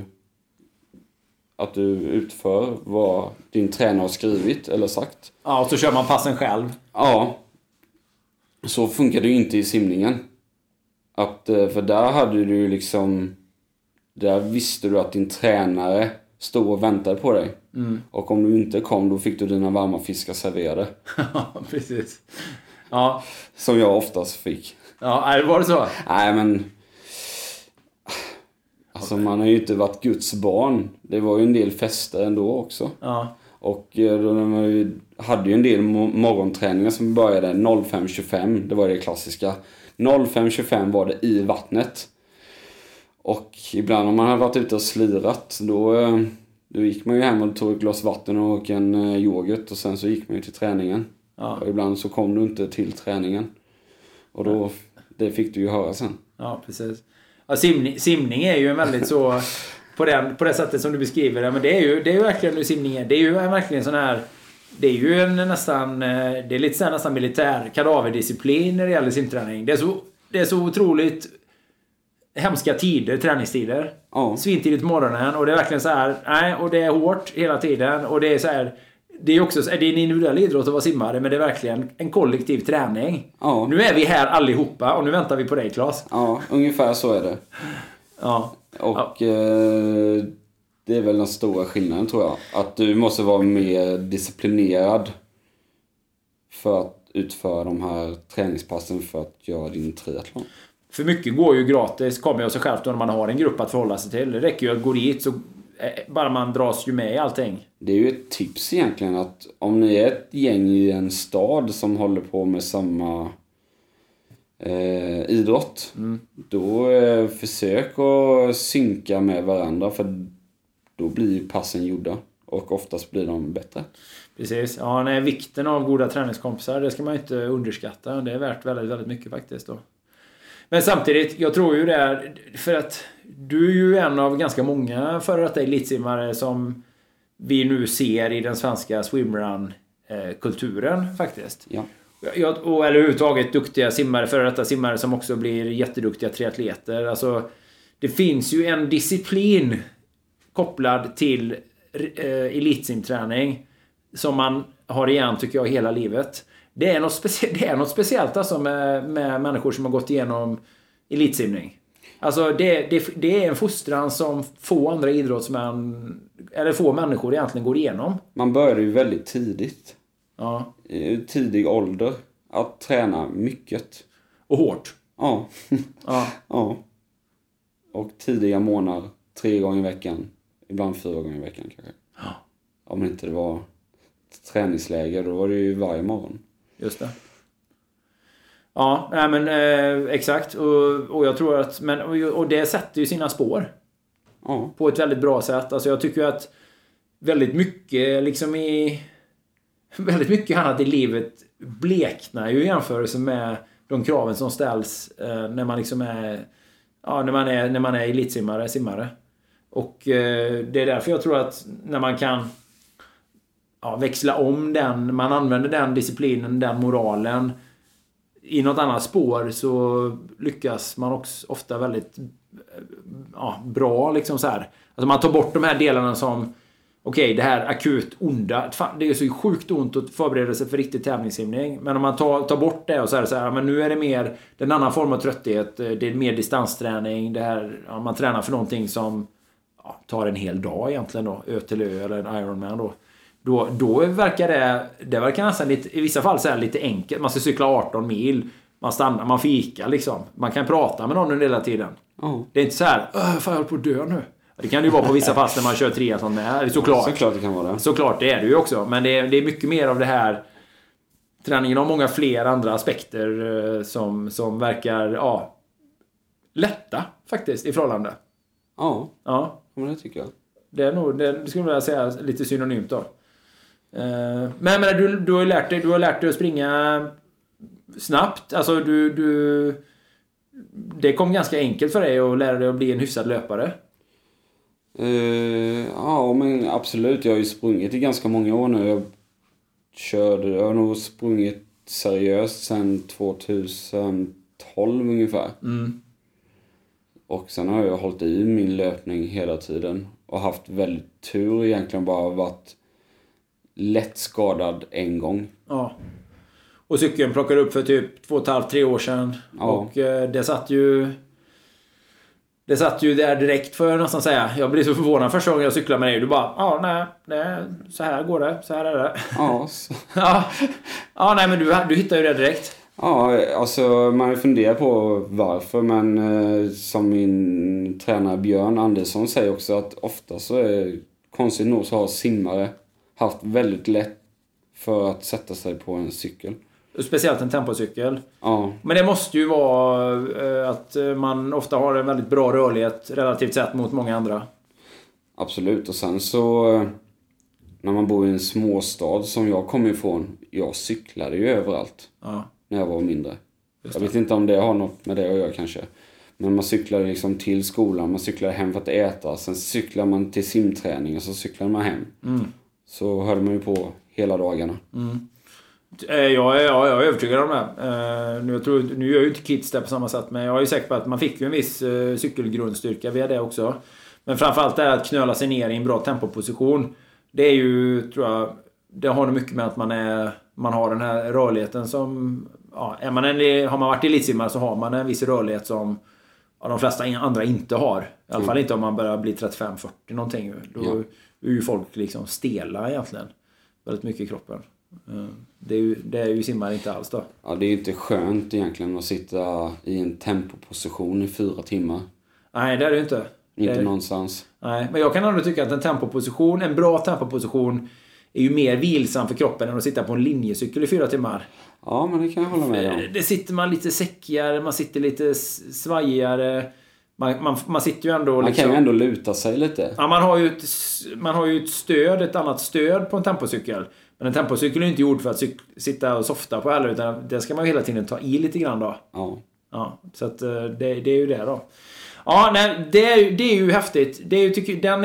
utför vad din tränare har skrivit eller sagt. Ja, och så kör man passen själv. Ja. Så funkar det ju inte i simningen. För där hade du liksom... Där visste du att din tränare stod och väntade på dig. Och om du inte kom, då fick du dina varma fiskar serverade. Ja, precis. Ja. Som jag oftast fick. Ja, var det så? Nej, men... Alltså man har ju inte varit Guds barn. Det var ju en del fester ändå också. Ja. Och då hade ju en del morgonträningar som började 05.25. Det var det klassiska. 05.25 var det i vattnet. Och ibland om man hade varit ute och slirat, då gick man ju hem och tog ett glas vatten och en yoghurt. Och sen så gick man ju till träningen. Ja. Och ibland så kom du inte till träningen. Och då, det fick du ju höra sen. Ja, precis. Ja, simning är ju en väldigt så... På det sättet som du beskriver det. Men det är ju verkligen hur simning är. Det är ju verkligen sån här... Det är ju nästan... Det är lite så här, nästan militär kadaverdisciplin när det gäller simträning. Det är så otroligt hemska tider, träningstider. Ja. Svintidigt på morgonen. Och det är verkligen så här... Nej, och det är hårt hela tiden. Och det är så här... Det är också det är en individuell idrott att vara simmare, men det är verkligen en kollektiv träning. Ja. Nu är vi här allihopa och nu väntar vi på dig, Claes. Ja, ungefär så är det. Ja. Och det är väl den stora skillnaden, tror jag. Att du måste vara mer disciplinerad för att utföra de här träningspassen för att göra din triathlon. För mycket går ju gratis, kommer ju av sig själv då när man har en grupp att förhålla sig till. Det räcker ju att gå dit så bara man dras ju med i allting. Det är ju ett tips egentligen att om ni är ett gäng i en stad som håller på med samma idrott, då försök att synka med varandra, för då blir passen gjorda och oftast blir de bättre. Precis. Ja, nej, vikten av goda träningskompisar, det ska man inte underskatta. Det är värt väldigt, väldigt mycket faktiskt då. Men samtidigt, jag tror ju det är för att du är ju en av ganska många före detta elitsimmare som vi nu ser i den svenska swimrun-kulturen faktiskt. Ja. Eller överhuvudtaget duktiga simmare, före detta simmare som också blir jätteduktiga triatleter. Alltså, det finns ju en disciplin kopplad till elitsimträning som man har igen, tycker jag, hela livet. Det är något speciellt alltså med människor som har gått igenom elitsimning. Alltså det är en fostran som få andra idrottsmän eller få människor egentligen går igenom. Man börjar ju väldigt tidigt. Ja. Tidig ålder att träna mycket. Och hårt. Ja. Ja. Ja. Och tidiga månader 3 gånger i veckan. Ibland 4 gånger i veckan kanske. Ja. Om inte det var träningsläger, då var det ju varje morgon. Just det. Ja, nej men exakt. Och jag tror att och det sätter ju sina spår. Ja. På ett väldigt bra sätt. Alltså jag tycker att väldigt mycket annat i livet bleknar ju i jämförelse med de kraven som ställs när man liksom när man är simmare. Och det är därför jag tror att när man kan växla om man använder den disciplinen, den moralen i något annat spår, så lyckas man också ofta väldigt bra liksom så här. Alltså man tar bort de här delarna som det här akut onda. Fan, det är så sjukt ont att förbereda sig för riktig tävlingssimning. Men om man tar bort det och så här, men nu är det mer en annan form av trötthet. Det är mer distansträning. Det här, man tränar för någonting som tar en hel dag egentligen då. Ö till ö eller en Ironman då. Då verkar det verkar nästan lite, i vissa fall så här lite enkelt. Man ska cykla 18 mil. Man stannar, man fikar liksom. Man kan prata med någon under hela tiden. Det är inte så här, fan jag håller på att dö nu. Det kan det ju vara på vissa pass när man kör triathlon med. Såklart. Såklart det kan vara det. Såklart det är det ju också. Men det är mycket mer av det här träningen har många fler andra aspekter som verkar lätta faktiskt i förhållande. Ja, men det tycker jag. Det är nog, det skulle jag säga, lite synonymt då. Men du har lärt dig att springa snabbt. Alltså det kom ganska enkelt för dig att lära dig att bli en hyfsad löpare. Ja, men absolut. Jag har ju sprungit i ganska många år nu. Jag har nog sprungit seriöst sedan 2012 ungefär. Och sen har jag hållit i min löpning hela tiden. Och haft väldigt tur egentligen, bara varit lätt skadad en gång. Ja. Och cykeln plockade upp för typ 2,5-3 år sedan. Ja. Och det satt ju där direkt, för jag nästan säga. Jag blev så förvånad första gången jag cyklade med dig. Du bara, nej, så här går det, så här är det. Ja. Ja, nej, men du hittar ju det direkt. Ja, alltså man funderar på varför, men som min tränare Björn Andersson säger också, att ofta så är konstigt nog så har simmare haft väldigt lätt för att sätta sig på en cykel. Speciellt en tempocykel. Ja. Men det måste ju vara att man ofta har en väldigt bra rörlighet relativt sett mot många andra. Absolut, och sen så när man bor i en småstad som jag kommer ifrån, jag cyklade ju överallt när jag var mindre. Jag vet inte om det har något med det att göra kanske. Men man cyklade liksom till skolan, man cyklade hem för att äta, sen cyklade man till simträning och så cyklade man hem. Så hörde man ju på hela dagarna. Jag är övertygad om det. Nu gör ju inte kids det på samma sätt, men jag är ju säker på att man fick ju en viss cykelgrundstyrka via det också. Men framförallt är att knöla sig ner i en bra tempoposition. Det är ju, tror jag, det har nog mycket med att man har den här rörligheten som, har man varit elitsimmare så har man en viss rörlighet som de flesta andra inte har. I alla fall inte om man börjar bli 35-40 någonting. Då är ju folk liksom stela egentligen. Väldigt mycket i kroppen. Det är ju simmare inte alls då. Ja, det är ju inte skönt egentligen att sitta i en tempoposition i 4 timmar. Nej, det är det inte. Inte någonstans. Nej, men jag kan ändå tycka att en bra tempoposition är ju mer vilsam för kroppen än att sitta på en linjecykel i 4 timmar. Ja, men det kan jag hålla med om. Det sitter man lite säckigare, man sitter lite svajigare. Man sitter ju ändå man liksom, kan ju ändå luta sig lite. Ja, man har ju ett annat stöd på en tempocykel. Men en tempocykel är inte gjord för att sitta och softa på heller, utan det ska man ju hela tiden ta i lite grann då. Ja, så att det är ju det då. Ja, nej, det är ju häftigt. Jag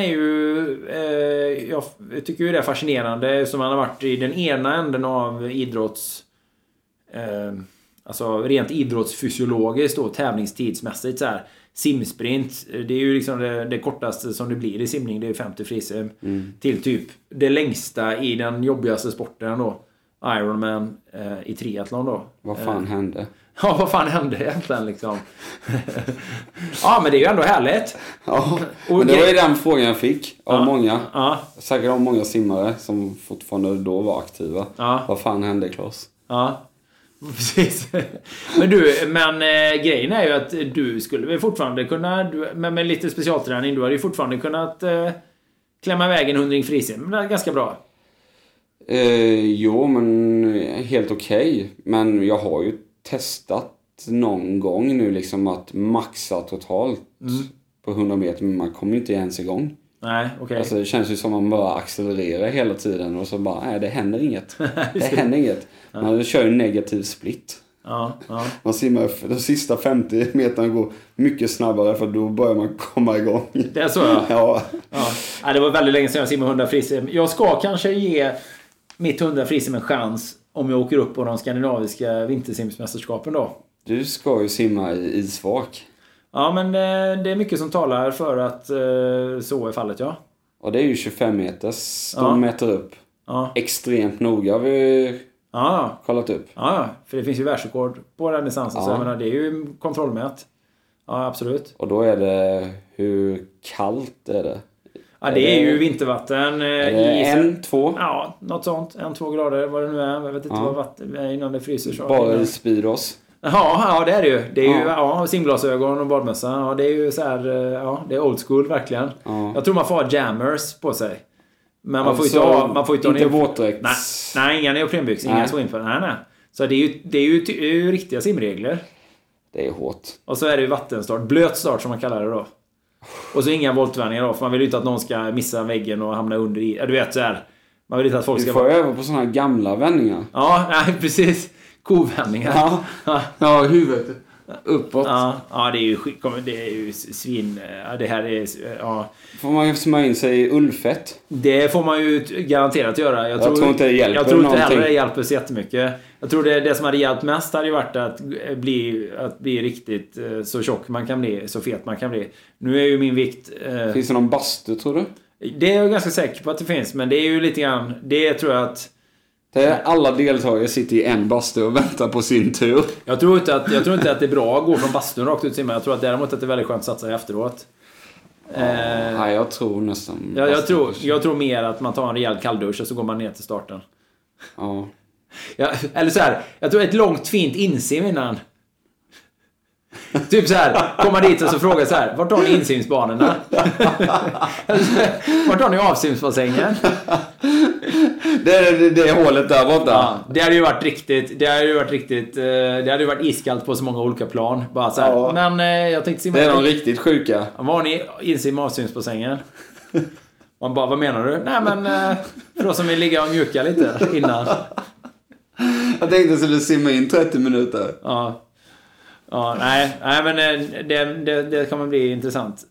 tycker ju det är fascinerande som man har varit i den ena änden av idrotts... alltså rent idrottsfysiologiskt och tävlingstidsmässigt så här. Simsprint, det är ju liksom det kortaste som det blir i simning, det är 50 frisim. Till typ det längsta i den jobbigaste sporten då, Ironman i triathlon då. Vad fan hände? Ja, vad fan hände egentligen liksom? Ja, men det är ju ändå härligt. Ja, men det var ju den frågan jag fick av många. Säkert av många simmare som fortfarande då var aktiva. Vad fan hände, Claes? Ja, precis. Men grejen är ju att du skulle väl fortfarande kunna, med lite specialträning, du hade ju fortfarande kunnat klämma iväg en 100 frisim. Det är ganska bra. Jo, men helt okej. Men jag har ju testat någon gång nu liksom att maxa totalt på 100 meter, men man kommer inte ens igång. Nej, okej. Alltså det känns ju som man bara accelererar hela tiden och så bara, nej, det händer inget. Det händer inget. Man kör ju negativ split. Ja. Man simmar de sista 50 meterna går mycket snabbare, för då börjar man komma igång. Det är så, ja. Ja, det var väldigt länge sedan jag simmade 100 frisim. Jag ska kanske ge mitt 100 frisim en chans om jag åker upp på de skandinaviska vintersimsmästerskapen då. Du ska ju simma i isvak. Ja, men det är mycket som talar för att så är fallet, ja. Och det är ju 25 meters de mäter upp. Ja. Extremt noga har vi kollat upp. Ja, för det finns ju världsrekord på den distansen. Så jag menar, det är ju kontrollmät. Ja, absolut. Och då är det, hur kallt är det? Ja, det är ju vintervatten. Är det 1-2? Ja, något sånt. 1-2 grader, vad det nu är. Jag vet inte vad vatten är innan det fryser. Så bara i Speedos. Ja, det är det ju. Det är ju simglasögon och badmössa. Ja, det är ju så här, det är old school verkligen. Ja. Jag tror man får ha jammers på sig. Men man får inte ha våtdräkt. Nej, inga neoprenbyxor, inga swimper. Nej. Så det är ju riktiga simregler. Det är hårt. Och så är det ju vattenstart, blöt start som man kallar det då. Och så inga voltvändningar då, för man vill ju inte att någon ska missa väggen och hamna under i. Du vet så här. Man vill inte att folk ska... Du får över på såna här gamla vändningar. Ja, nej, precis. Kovändningar. Ja, huvudet uppåt. Ja, det är ju svin... Ja, det här är... Ja. Får man smörja in sig i ullfett? Det får man ju garanterat göra. Jag tror inte det hjälper. Jag tror inte heller det hjälper så jättemycket. Jag tror det som hade hjälpt mest hade ju varit att bli riktigt så tjock man kan bli, så fet man kan bli. Nu är ju min vikt... Finns det någon bastu, tror du? Det är jag ganska säker på att det finns, men det är ju lite grann... Det tror jag att... Alla deltagare sitter i en bastu och väntar på sin tur. Jag tror inte att det är bra att gå från bastun rakt ut simma. Jag tror att däremot att det är väldigt skönt att satsa efteråt. Nej, jag tror nästan... Jag tror mer att man tar en rejäl kalldusch och så går man ner till starten. Ja. Eller så här, jag tror ett långt fint insim innan. Typ så här, komma dit och så fråga så här: vart har ni insimsbanorna? Vart har ni avsimsbassängen? Det är hålet där borta. Ja, det hade ju varit riktigt. Det hade ju varit iskallt på så många olika plan. Bara så här. Ja. Men jag tänkte simma. Det är de riktigt sjuka. Var har ni insim avsimsbassängen? Man bara, vad menar du? Nej, men för oss som vill ligga och mjuka lite innan. Jag tänkte att du skulle simma in 30 minuter. Ja, nej, men det kommer bli intressant.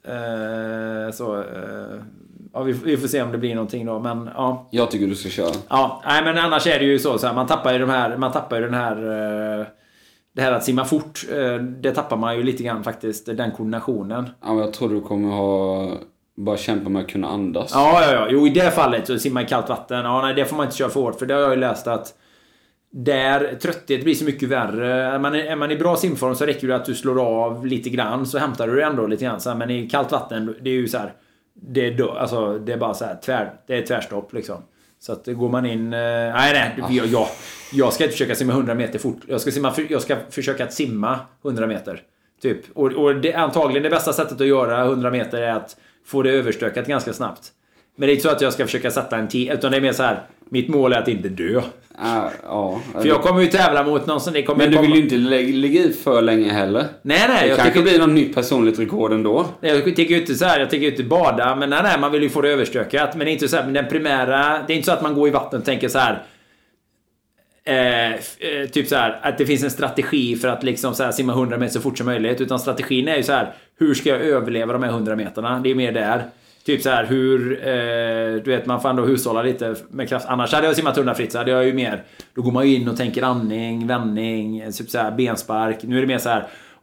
Ja, vi får se om det blir någonting då, men ja. Jag tycker du ska köra. Ja, nej, men annars är det ju så här, man tappar ju den här det här att simma fort, det tappar man ju lite grann faktiskt, den koordinationen. Ja, men jag tror du kommer bara kämpa med att kunna andas. Ja. Jo, i det fallet så simma i kallt vatten. Ja, nej, det får man inte köra för hårt, för det har jag ju läst att där trötthet blir så mycket värre. Är man i bra simform så räcker det att du slår av lite grann, så hämtar du det ändå lite grann. Så här, men i kallt vatten, det är ju så här, det är bara så här det är tvärstopp liksom. Så att går man in jag ska inte försöka simma 100 meter fort. Jag ska försöka att simma 100 meter typ. Och det antagligen det bästa sättet att göra 100 meter är att få det överstökat ganska snabbt. Men det är inte så att jag ska försöka sätta en tid, utan det är mer så här, mitt mål är att inte dö. För jag kommer ju tävla mot någon som det kommer. Men du vill ju inte ligga i för länge heller. Nej, det kanske blir någon nytt personligt rekord ändå. Nej, jag tycker ju inte så här, jag tycker ju inte bada, men nej, man vill ju få det överstökat, men det är inte så här, men den primära, det är inte så att man går i vatten och tänker så här typ så här att det finns en strategi för att liksom så här simma 100 meter så fort som möjligt, utan strategin är ju så här, hur ska jag överleva de här 100 meterna? Det är mer där. Typ så här hur du vet, man får ändå hushålla lite med kraft. Annars hade jag simmat 100 fritt, så hade jag ju mer, då går man ju in och tänker andning, vändning, typ så här benspark. Nu är det mer så här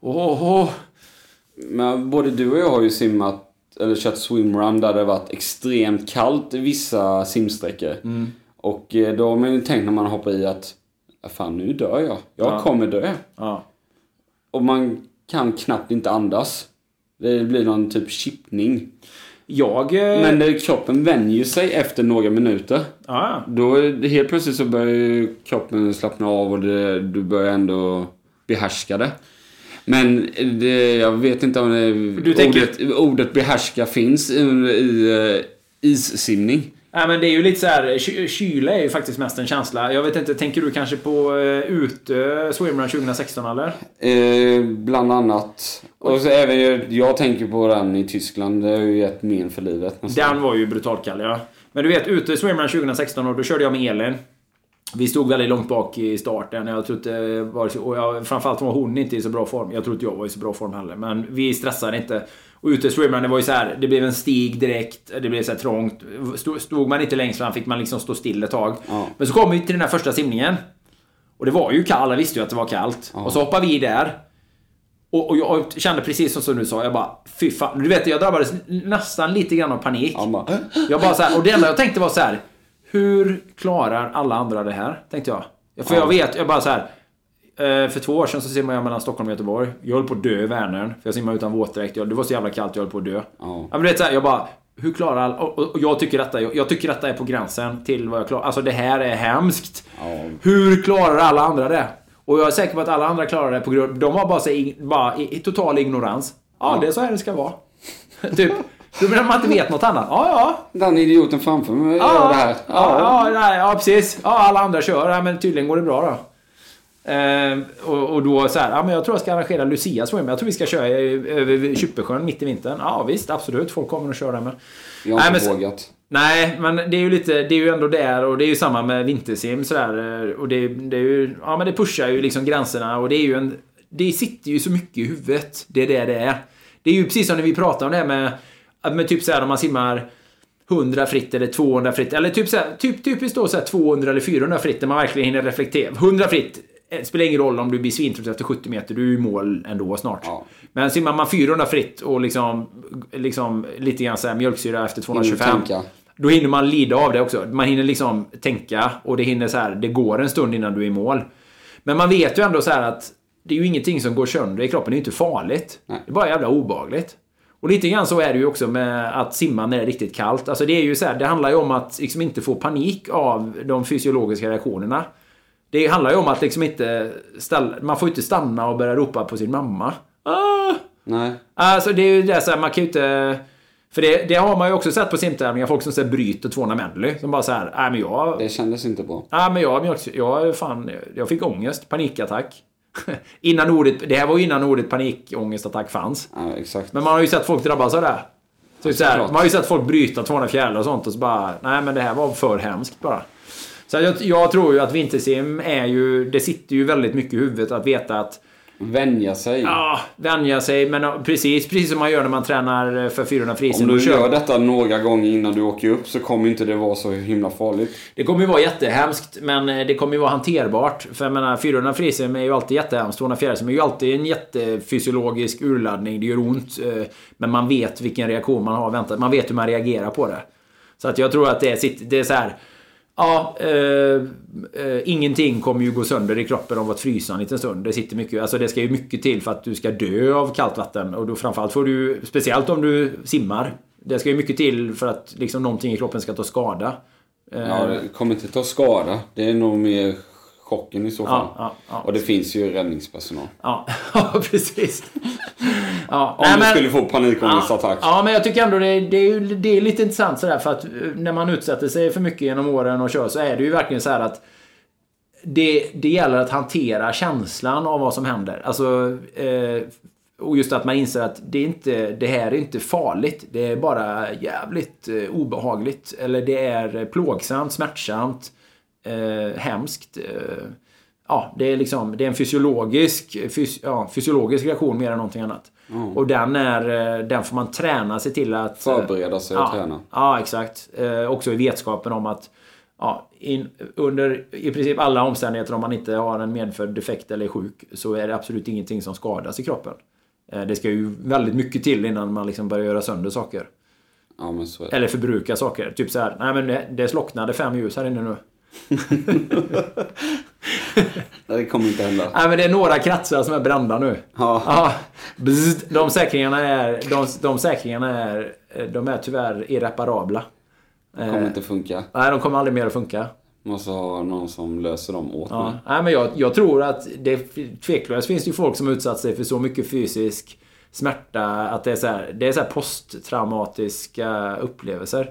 Men både du och jag har ju simmat eller kört swimrun där det har varit extremt kallt i vissa simsträckor. Och då har man ju tänkt när man hoppar i att fan, nu dör jag kommer dö. Och man kan knappt inte andas. Det blir någon typ chippning. Men kroppen vänjer sig efter några minuter. Då helt plötsligt så börjar kroppen slappna av och du börjar ändå behärska det. Men jag vet inte om ordet behärska finns i issimning. Nej, men det är ju lite så här, kyla är ju faktiskt mest en känsla. Jag vet inte, tänker du kanske på Swimrun 2016 eller? Bland annat. Och så även jag tänker på den i Tyskland. Det har ju gett men för livet. Den var ju brutalt kall, ja. Men du vet, ute Swimrun 2016 och då körde jag med Elin. Vi stod väldigt långt bak i starten. Jag tror inte framförallt var hon inte i så bra form. Jag tror inte jag var i så bra form heller. Men vi stressade inte. Och ute i swimrun, det var ju så här, det blev en stig direkt, det blev så här trångt. Stod man inte längst fram fick man liksom stå still ett tag. Men så kom vi till den här första simningen. Och det var ju kallt, alla visste ju att det var kallt. Och så hoppade vi där. Och jag kände precis som du sa, jag bara, fy fan. Du vet, jag drabbades nästan lite grann av panik. Jag bara så här, och det enda jag tänkte var så här, hur klarar alla andra det här? Tänkte jag. För jag bara så här. För 2 år sedan så simmade jag mellan Stockholm och Göteborg. Jag höll på att dö i Vänern. För jag simmade utan våtdräkt. Det var så jävla kallt, jag höll på att dö. Men det är så här, jag bara, hur klarar och jag tycker detta är på gränsen till vad jag klarar. Alltså det här är hemskt. Hur klarar alla andra det? Och jag är säker på att alla andra klarar det på grund, de har bara i total ignorans. Det är så här det ska vara. Typ. Du menar man inte vet något annat? Den idioten framför mig gör det här. Precis. Alla andra kör. Men tydligen går det bra då. Och då så här, ja men jag tror jag ska arrangera Lucia swim. Jag tror vi ska köra över Kyppesjön mitt i vintern. Ja visst, absolut. Folk kommer att köra med. Jag har inte vågat. Nej, men det är ju lite, det är ju ändå där, och det är ju samma med vintersim sådär, och det är ju, ja men det pushar ju liksom gränserna, och det är ju det sitter ju så mycket i huvudet. Det är det är. Det är ju precis som när vi pratar om det här med typ såhär om man simmar 100 fritt eller 200 fritt, eller typ såhär, typiskt då såhär 200 eller 400 fritt när man verkligen hinner reflektera. 100 fritt spelar ingen roll om du blir svintrött efter 70 meter, du är i mål ändå snart. Ja. Men simmar man 400 fritt och liksom lite grann såhär mjölksyra efter 225, då hinner man lida av det också. Man hinner liksom tänka, och det hinner så här, det går en stund innan du är i mål. Men man vet ju ändå så här att det är ju ingenting som går sönder i kroppen, det är inte farligt. Nej. Det är bara jävla obehagligt. Och lite grann så är det ju också med att simma när det är riktigt kallt. Alltså det är ju så här, det handlar ju om att liksom inte få panik av de fysiologiska reaktionerna. Det handlar ju om att liksom inte man får inte stanna och börja ropa på sin mamma. Nej. Alltså det är ju det så här, man kan ju inte... För det har man ju också sett på simtävlingar, folk som så bryter 200 medley som bara så här, nej men jag... Det kändes inte bra. Nej men jag fick ångest, panikattack. Det här var innan ordet panikångestattack fanns. Ja, exakt. Men man har ju sett folk drabbas av det. Så här, man har ju sett folk bryta 200 fjärilar och sånt, och så bara, nej men det här var för hemskt bara. Så jag tror ju att vintersim är ju, det sitter ju väldigt mycket i huvudet att veta att vänja sig. Ja, vänja sig. Men precis som man gör när man tränar för 400 frisim. Om du gör detta några gånger innan du åker upp, så kommer inte det vara så himla farligt. Det kommer ju vara jättehemskt, men det kommer ju vara hanterbart. För jag menar, 400 frisim är ju alltid jättehemskt. 200 fjärisim är ju alltid en jättefysiologisk urladdning. Det gör ont, men man vet vilken reaktion man har väntat. Man vet hur man reagerar på det. Så att jag tror att det är så här. Ja, ingenting kommer ju gå sönder i kroppen av att frysa en liten stund. Det sitter mycket, alltså det ska ju mycket till för att du ska dö av kallt vatten. Och då framförallt får du, speciellt om du simmar, det ska ju mycket till för att liksom någonting i kroppen ska ta skada. Ja, det kommer inte ta skada. Det är nog mer chocken i så fall. Ja. Och det finns ju räddningspersonal. Ja, precis. Ja. Om du skulle få panikångestattack. Ja, men jag tycker ändå det är lite intressant sådär, för att när man utsätter sig för mycket genom åren och kör, så är det ju verkligen så här att det gäller att hantera känslan av vad som händer. Alltså, och just att man inser att det här är inte farligt. Det är bara jävligt obehagligt. Eller det är plågsamt, smärtsamt, hemskt. Ja, det är liksom, det är en fysiologisk reaktion mer än någonting annat. Och den får man träna sig till att förbereda sig och träna. Ja, exakt. Också i vetskapen om att under i princip alla omständigheter, om man inte har en medfödd defekt eller är sjuk, så är det absolut ingenting som skadas i kroppen. Det ska ju väldigt mycket till innan man liksom börjar göra sönder saker. Ja, men så är det. Eller förbruka saker. Typ så här, nej men det slocknade 5 ljus här inne nu. Det kommer inte hända. Nej, men det är några kratsar som är brända nu. Ja. Bzzt, de säkringarna är de är tyvärr irreparabla. De kommer inte funka. Nej, de kommer aldrig mer att funka. Måste ha någon som löser dem åt mig. Nej, men jag tror att det tveklöst finns ju folk som utsatt sig för så mycket fysisk smärta att det är så här posttraumatiska upplevelser.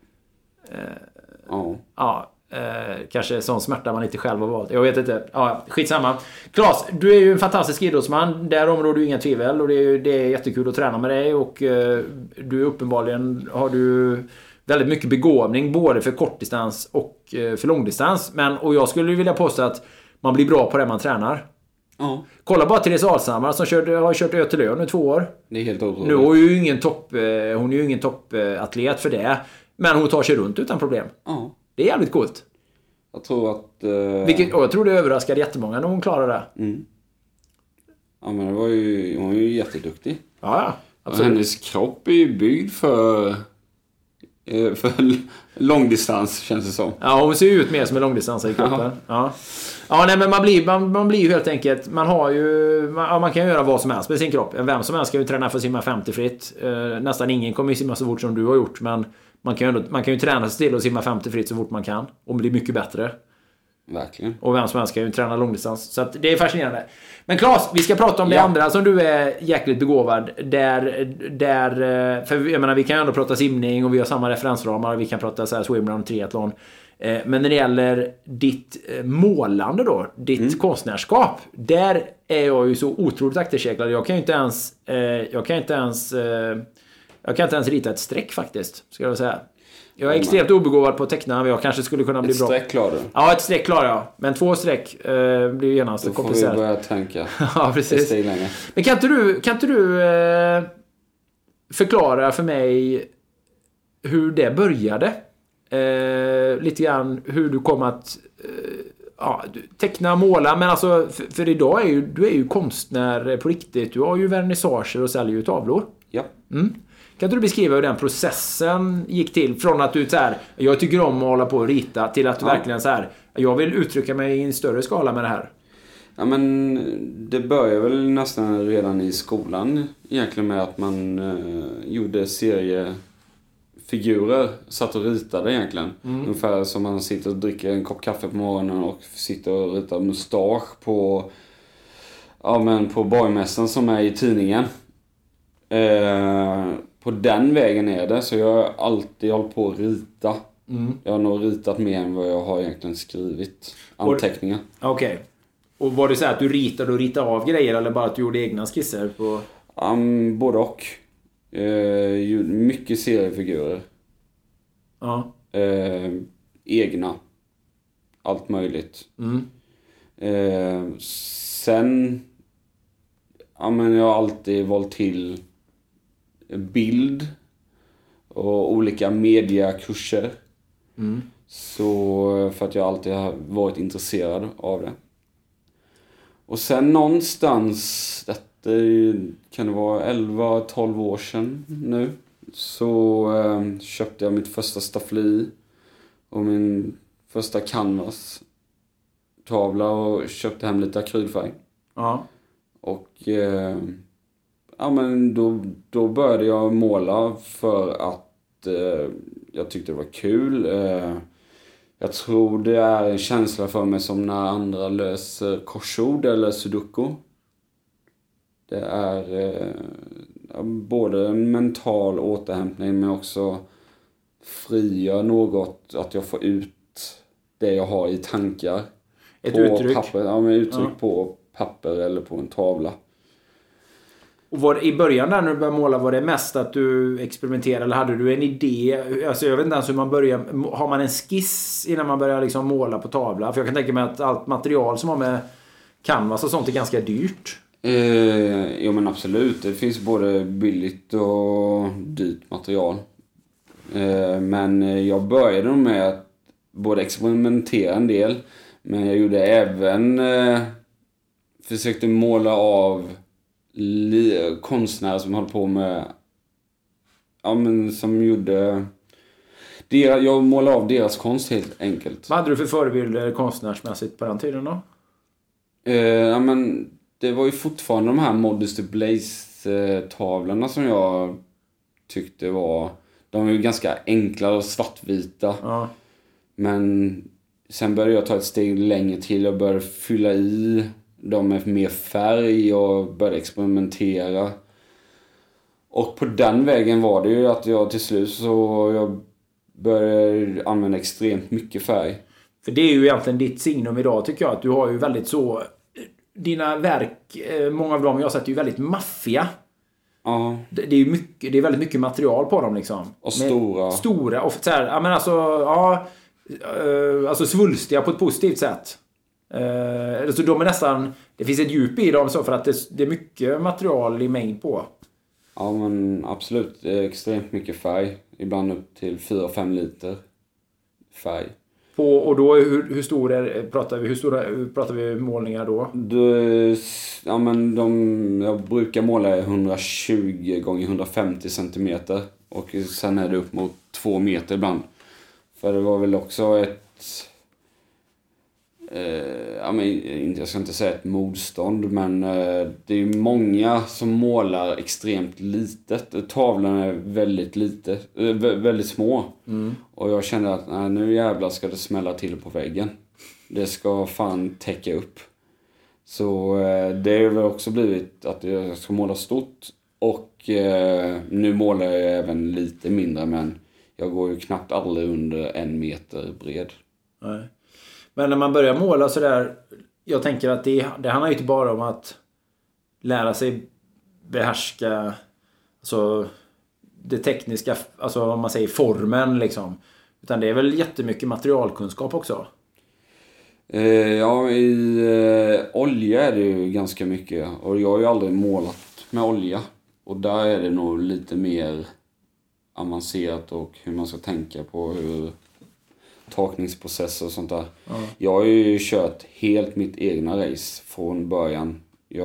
Kanske sån smärta man inte själv har valt. Jag vet inte. Ja, skitsamma. Claes, du är ju en fantastisk idrottsman. Därom råder du inga tvivel. Och det är jättekul att träna med dig. Och du uppenbarligen har du väldigt mycket begåvning både för kortdistans och för långdistans. Och jag skulle vilja påstå att man blir bra på det man tränar. Ja. Kolla bara Therese Alshammar som har kört Ötelö nu 2 år. Det är helt otroligt. Nu är hon ju ingen toppatlet för det. Men hon tar sig runt utan problem. Ja. Det är jävligt coolt. Jag tror att... jag tror det överraskade jättemånga när hon klarade det. Mm. Ja, men hon är ju jätteduktig. Ja, absolut. Hennes kropp är ju byggd för långdistans, känns det som. Ja, hon ser ju ut mer som en långdistansare i kroppen. Ja, nej, men man blir ju helt enkelt... Man kan göra vad som helst med sin kropp. Vem som helst ska ju träna för att simma 50 fritt. Nästan ingen kommer ju simma så fort som du har gjort, men man kan ju träna sig till att simma 50 fritt så fort man kan och bli mycket bättre. Verkligen. Och vem som helst ska ju träna långdistans. Så att det är fascinerande. Men Claes, vi ska prata om det andra som du är jäkligt begåvad. För jag menar, vi kan ju ändå prata simning och vi har samma referensramar. Vi kan prata så här swimrun och triathlon. Men när det gäller ditt målande då, ditt konstnärskap, där är jag ju så otroligt akterseglad. Jag kan inte ens rita ett streck faktiskt, ska jag säga. Jag är extremt obegåvad på att teckna, men jag kanske skulle kunna bli bra. Ett streck klarar du? Ja, ett streck klarar jag. Men 2 streck blir ju genast komplicerat. Då får vi börja tänka. Ja, precis. Men kan inte du förklara för mig hur det började? Lite grann hur du kom att teckna, måla. Men alltså, för idag du är ju konstnär på riktigt. Du har ju vernissager och säljer ju tavlor. Ja. Kan du beskriva hur den processen gick till? Från att du så här, jag tycker om att hålla på och rita, till att du verkligen så här, jag vill uttrycka mig i en större skala med det här. Ja, men det började väl nästan redan i skolan egentligen med att man gjorde seriefigurer, satt och ritade egentligen. Ungefär som man sitter och dricker en kopp kaffe på morgonen och sitter och ritar mustasch på borgmästaren som är i tidningen. På den vägen är det, så jag har alltid hållit på att rita. Jag har nog ritat mer än vad jag har egentligen skrivit anteckningar. Okej. Och var det så här att du ritade av grejer, eller bara att du gjorde egna skisser på? Både och. Mycket seriefigurer. Ja. Egna. Allt möjligt. Sen jag har alltid valt till bild och olika mediakurser. Så för att jag alltid har varit intresserad av det. Och sen någonstans, detta kan det vara 11-12 år sedan nu, så köpte jag mitt första staffli och min första canvas tavla och köpte hem lite akrylfärg. Ja. Och då började jag måla för att jag tyckte det var kul. Jag tror det är en känsla för mig som när andra löser korsord eller sudoku. Det är både en mental återhämtning, men också frigör något, att jag får ut det jag har i tankar. Ett uttryck? Papper, uttryck på papper eller på en tavla. Och i början där när du började måla, var det mest att du experimenterade, eller hade du en idé? Alltså jag vet inte ens hur man börjar. Har man en skiss innan man börjar liksom måla på tavla? För jag kan tänka mig att allt material som har med canvas och sånt är ganska dyrt. Jo men absolut. Det finns både billigt och dyrt material. Men jag började med att både experimentera en del, men jag gjorde även försökte måla av konstnärer som höll på med som gjorde jag målade av deras konst helt enkelt. Vad hade du för förebilder konstnärsmässigt på den tiden då? Det var ju fortfarande de här Modesty Blaze-tavlorna som jag tyckte var, de var ju ganska enkla och svartvita. Ja. Men sen började jag ta ett steg längre till och började fylla i dem med mer färg och började experimentera. Och på den vägen var det ju att jag till slut jag började använda extremt mycket färg. För det är ju egentligen ditt signum idag, tycker jag, att du har ju väldigt så, dina verk, många av dem jag har sett är ju väldigt maffiga. Ja. Det är ju mycket, det är väldigt mycket material på dem liksom. Och stora och så här, alltså svulstiga på ett positivt sätt. Så de är nästan, det finns ett djup i dem så, för att det är mycket material i mängd på. Ja men absolut, det är extremt mycket färg, ibland upp till 4-5 liter färg. Och då hur stora pratar vi målningar då? Jag brukar måla 120 x 150 centimeter och sen är det upp mot 2 meter ibland. För det var väl också jag ska inte säga ett motstånd, men det är ju många som målar extremt litet. Tavlorna är väldigt små. Och jag kände att nu jävlar ska det smälla till på väggen. Det ska fan täcka upp. Så det har väl också blivit att jag ska måla stort. Och nu målar jag även lite mindre, men jag går ju knappt aldrig under 1 meter bred. Nej. Men när man börjar måla så där, jag tänker att det handlar ju inte bara om att lära sig behärska alltså det tekniska, alltså om man säger formen liksom. Utan det är väl jättemycket materialkunskap också. Ja, i olja är det ju ganska mycket. Och jag har ju aldrig målat med olja. Och där är det nog lite mer avancerat och hur man ska tänka på hur takningsprocesser och sånt där. Jag har ju kört helt mitt egna race från början.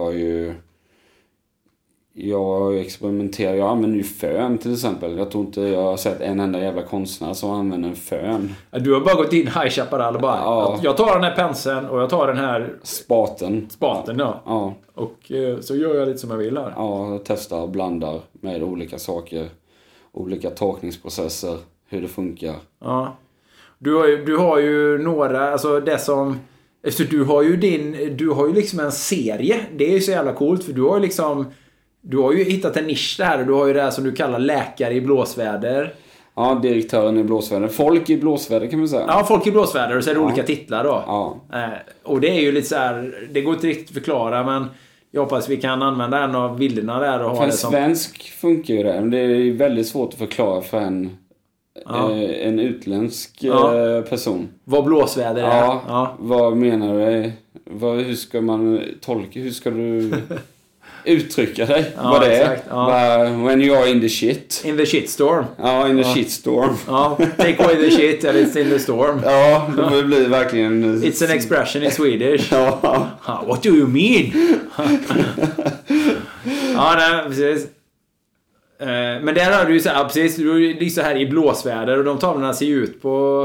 Jag experimenterar. Jag använder ju fön till exempel. Jag tror inte jag har sett en enda jävla konstnär som använder en fön. Du har bara gått in High Chaparral och bara jag tar den här penseln och jag tar den här spaten ja. Och så gör jag lite som jag vill här. Ja, jag testar och blandar med olika saker. Olika takningsprocesser. Hur det funkar. Ja. Du har ju några, alltså det som... Efter du har ju liksom en serie. Det är ju så jävla coolt för du har ju hittat en nisch där. Du har ju det här som du kallar läkare i blåsväder. Ja, direktören i blåsväder. Folk i blåsväder kan man säga. Ja, folk i blåsväder och så är det olika titlar då. Ja. Och det är ju lite så här, det går inte riktigt att förklara men jag hoppas vi kan använda en av bilderna där och ha det som... svensk funkar ju det. Men det är väldigt svårt att förklara för en utländsk person. Vad blåsväder är. Ja. Vad menar du? Hur ska man tolka? Hur ska du uttrycka dig? Vad det är? When you are in the shit. In the shitstorm. Ja, in the shitstorm. Ja, take away the shit and it's in the storm. Ja, det blir verkligen... It's an expression in Swedish. Ja. What do you mean? Ja, nej, precis. Men där har du ju så här, precis, du är så här i blåsväder och de tavlorna ser ut på...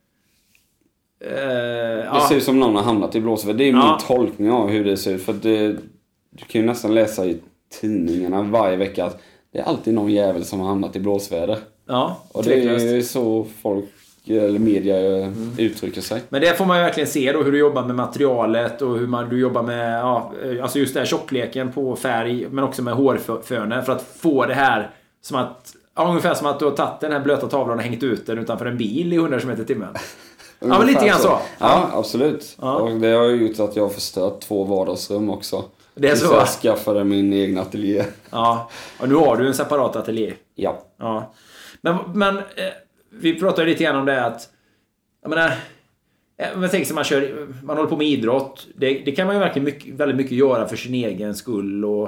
Det ser ut som någon har hamnat i blåsväder. Det är min tolkning av hur det ser ut. För du kan ju nästan läsa i tidningarna varje vecka att det är alltid någon jävel som har hamnat i blåsväder. Ja, och det är så folk eller media uttrycker sig. Men det får man ju verkligen se då hur du jobbar med materialet och hur du jobbar med alltså just det här tjockleken på färg men också med hårföner för att få det här som att ungefär som att du har tagit den här blöta tavlan och hängt ut den utanför en bil i 100 km i timmen. Ja, men lite grann så. Ja, absolut. Ja. Och det har ju gjort att jag har förstört 2 vardagsrum också. Det är så. Jag skaffade min egen ateljé. Ja, och nu har du en separat ateljé. Ja. Men vi pratade lite grann om det att jag menar, man tänker sig man håller på med idrott. Det kan man ju verkligen väldigt mycket göra för sin egen skull och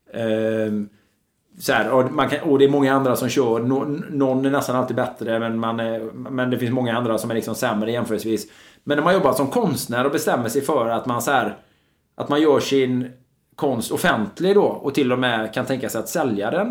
så här, och det är många andra som kör. Någon är nästan alltid bättre men det finns många andra som är liksom sämre jämförelsevis. Men när man jobbar som konstnär och bestämmer sig för att man så här, att man gör sin konst offentlig då och till och med kan tänka sig att sälja den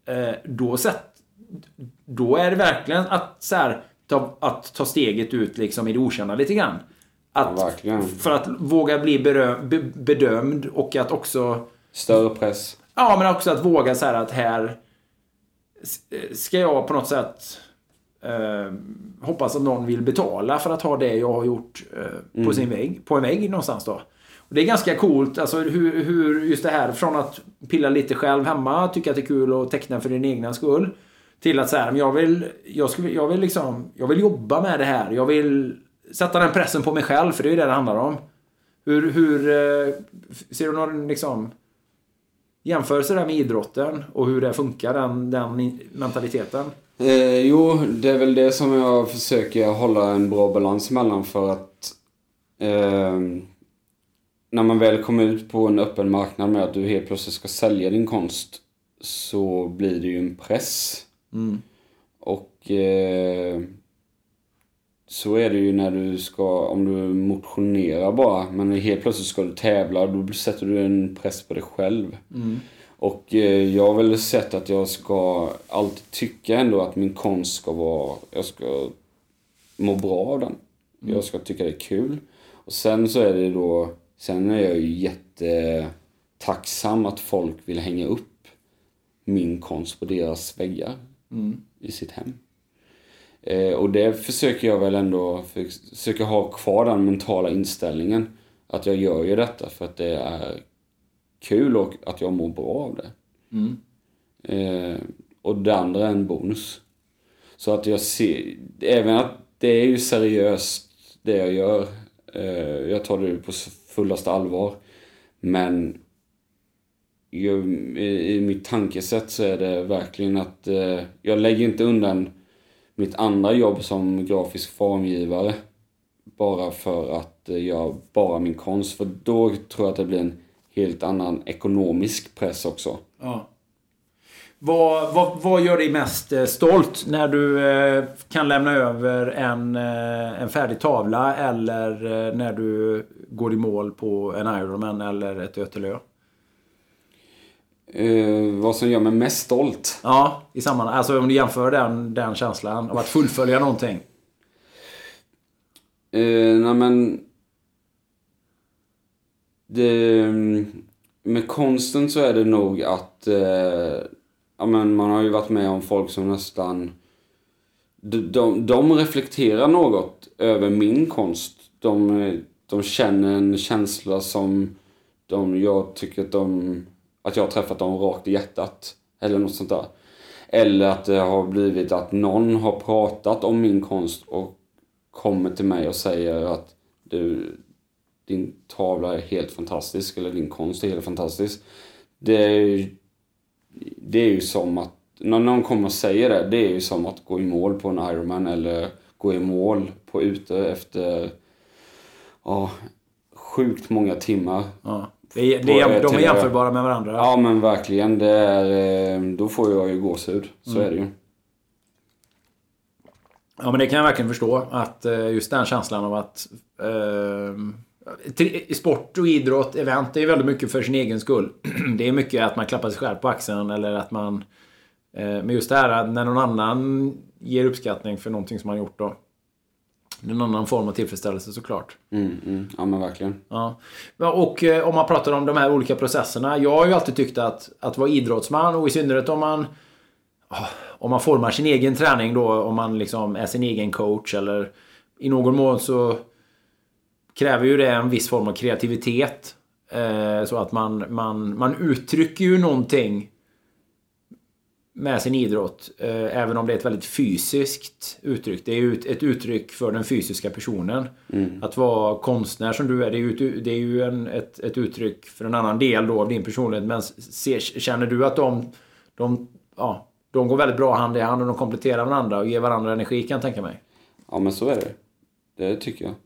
då är det verkligen att så här, att ta steget ut liksom i det okända lite grann. För att våga bli bedömd och att också större press. Ja, men också att våga så här att här ska jag på något sätt hoppas att någon vill betala för att ha det jag har gjort på en vägg någonstans då. Och det är ganska coolt alltså hur just det här från att pilla lite själv hemma, tycka att det är kul att teckna för din egna skull till att så här, jag vill jobba med det här. Jag vill sätta den pressen på mig själv för det är det handlar om. Hur ser du någon liksom jämförelse där med idrotten och hur det funkar den mentaliteten? Jo, det är väl det som jag försöker hålla en bra balans mellan för att när man väl kommer ut på en öppen marknad med att du helt plötsligt ska sälja din konst så blir det ju en press. Och så är det ju när du ska, om du motionerar bara, men helt plötsligt ska du tävla, då sätter du en press på dig själv. Och jag har väl sett att jag ska alltid tycka ändå att min konst ska vara, jag ska må bra av den. Jag ska tycka det är kul. Och sen så är det då, sen är jag ju jättetacksam att folk vill hänga upp min konst på deras väggar i sitt hem. Och det försöker jag väl ändå försöka ha kvar den mentala inställningen att jag gör ju detta för att det är kul och att jag mår bra av det. Och det andra är en bonus. Så att jag ser även att det är ju seriöst det jag gör. Jag tar det på fullaste allvar. Men i mitt tankesätt så är det verkligen att jag lägger inte undan mitt andra jobb som grafisk formgivare bara för att göra bara min konst. För då tror jag att det blir en helt annan ekonomisk press också. Ja. Vad gör dig mest stolt när du kan lämna över en färdig tavla eller när du går i mål på en Ironman eller ett Ötelö? Vad som gör mig mest stolt? Ja, i sammanhang. Alltså om du jämför den känslan av att fullfölja någonting. Nej men med konsten så är det nog att men man har ju varit med om folk som nästan de reflekterar något över min konst. De känner en känsla som jag tycker att jag har träffat dem rakt i hjärtat eller något sånt där. Eller att det har blivit att någon har pratat om min konst och kommer till mig och säger att din tavla är helt fantastisk eller din konst är helt fantastisk. Det är ju som att när någon kommer och säger det är ju som att gå i mål på en Ironman eller gå i mål på ute efter sjukt många timmar. Ja. De är jämförbara med varandra. Ja men verkligen, då får jag ju gåshud. Så är det ju. Ja men det kan jag verkligen förstå. Att just den känslan av att sport och idrott, event, det är väldigt mycket för sin egen skull. Det är mycket att man klappar sig själv på axeln eller att man men just det här när någon annan ger uppskattning för någonting som man gjort då. En annan form av tillfredsställelse såklart. Ja men verkligen. Ja. Och om man pratar om de här olika processerna. Jag har ju alltid tyckt att vara idrottsman och i synnerhet om man formar sin egen träning då. Om man liksom är sin egen coach eller i någon mån så kräver ju det en viss form av kreativitet. Så att man uttrycker ju någonting med sin idrott, även om det är ett väldigt fysiskt uttryck. Det är ju ett uttryck för den fysiska personen. Att vara konstnär som du är, det är ju ett uttryck för en annan del då av din personlighet. Men känner du att de går väldigt bra hand i hand och de kompletterar varandra och ger varandra energi, kan jag tänka mig? Ja men så är det. Det tycker jag.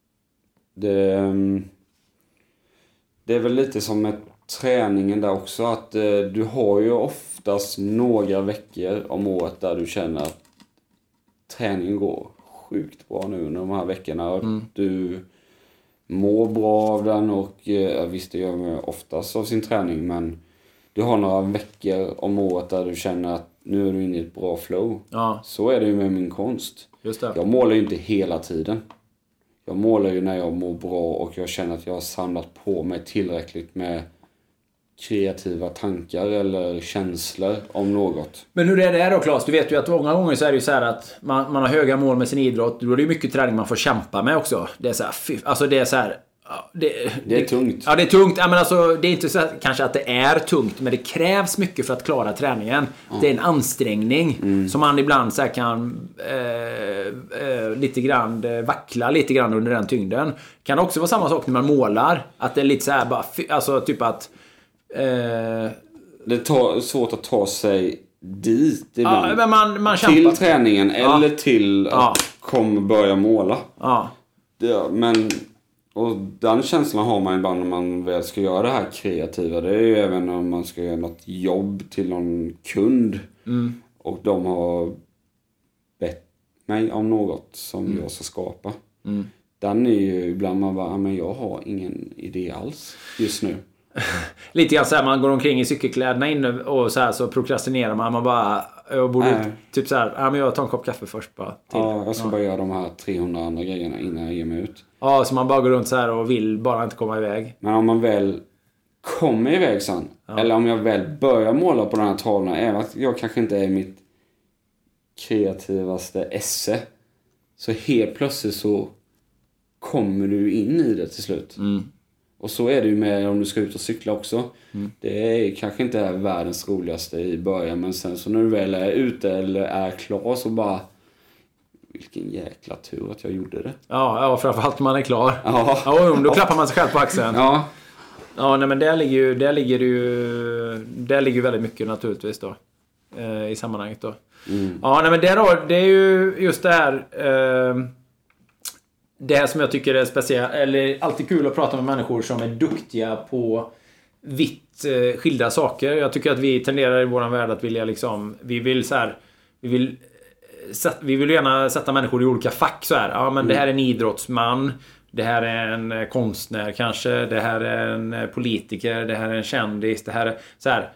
Det är väl lite som med träningen där också, att du har ju oftast några veckor om året där du känner att träningen går sjukt bra nu under de här veckorna. Du mår bra av den och visst det gör man oftast av sin träning, men du har några veckor om året där du känner att nu är du inne i ett bra flow. Ja. Så är det ju med min konst. Just det. Jag målar ju inte hela tiden. Jag målar ju när jag mår bra och jag känner att jag har samlat på mig tillräckligt med kreativa tankar eller känslor om något. Men hur är det då, Claes? Du vet ju att många gånger så är det ju så här att man har höga mål med sin idrott. Då är det ju mycket träning man får kämpa med också. Det är så här, alltså det är så här, det är tungt. Ja, det är tungt. Ja, men alltså, det är inte så här, kanske att det är tungt, men det krävs mycket för att klara träningen. Det är en ansträngning som man ibland så här kan lite grann vackla lite grann under den tyngden. Kan också vara samma sak när man målar, att det är lite så här bara, alltså typ att det är svårt att ta sig dit ibland. Men man till kämpar. Träningen eller till att börja måla. Men och den känslan har man ibland när man väl ska göra det här kreativa. Det är ju även om man ska göra något jobb till någon kund. Och de har bett mig om något som jag ska skapa. Den är ju ibland man bara, men jag har ingen idé alls just nu. Lite grann så här, man går omkring i cykelkläderna inne och så här så prokrastinerar man bara, jag borde typ så här, men jag tar en kopp kaffe först bara till. Ja, jag ska bara göra de här 300 andra grejerna innan jag ger mig ut. Ja, så man bara går runt så här och vill bara inte komma iväg. Men om man väl kommer iväg sen, eller om jag väl börjar måla på den här tavlan, även att jag kanske inte är mitt kreativaste esse, så helt plötsligt så kommer du in i det till slut. Och så är det ju med om du ska ut och cykla också. Det är kanske inte är världens roligaste i början, men sen så när du väl är ute eller är klar så bara vilken jäkla tur att jag gjorde det. Ja, framförallt man är klar. Ja. Då klappar man sig själv på axeln. Ja. Ja, nej, men där ligger väldigt mycket naturligtvis då. I sammanhanget då. Ja, nej, men det är ju just det här. Det här som jag tycker är speciellt, eller alltid kul att prata med människor som är duktiga på vitt skilda saker. Jag tycker att vi tenderar i våran värld att vilja liksom, vi vill gärna sätta människor i olika fack så här. Ja, men det här är en idrottsman, det här är en konstnär kanske, det här är en politiker, det här är en kändis, det här är så här,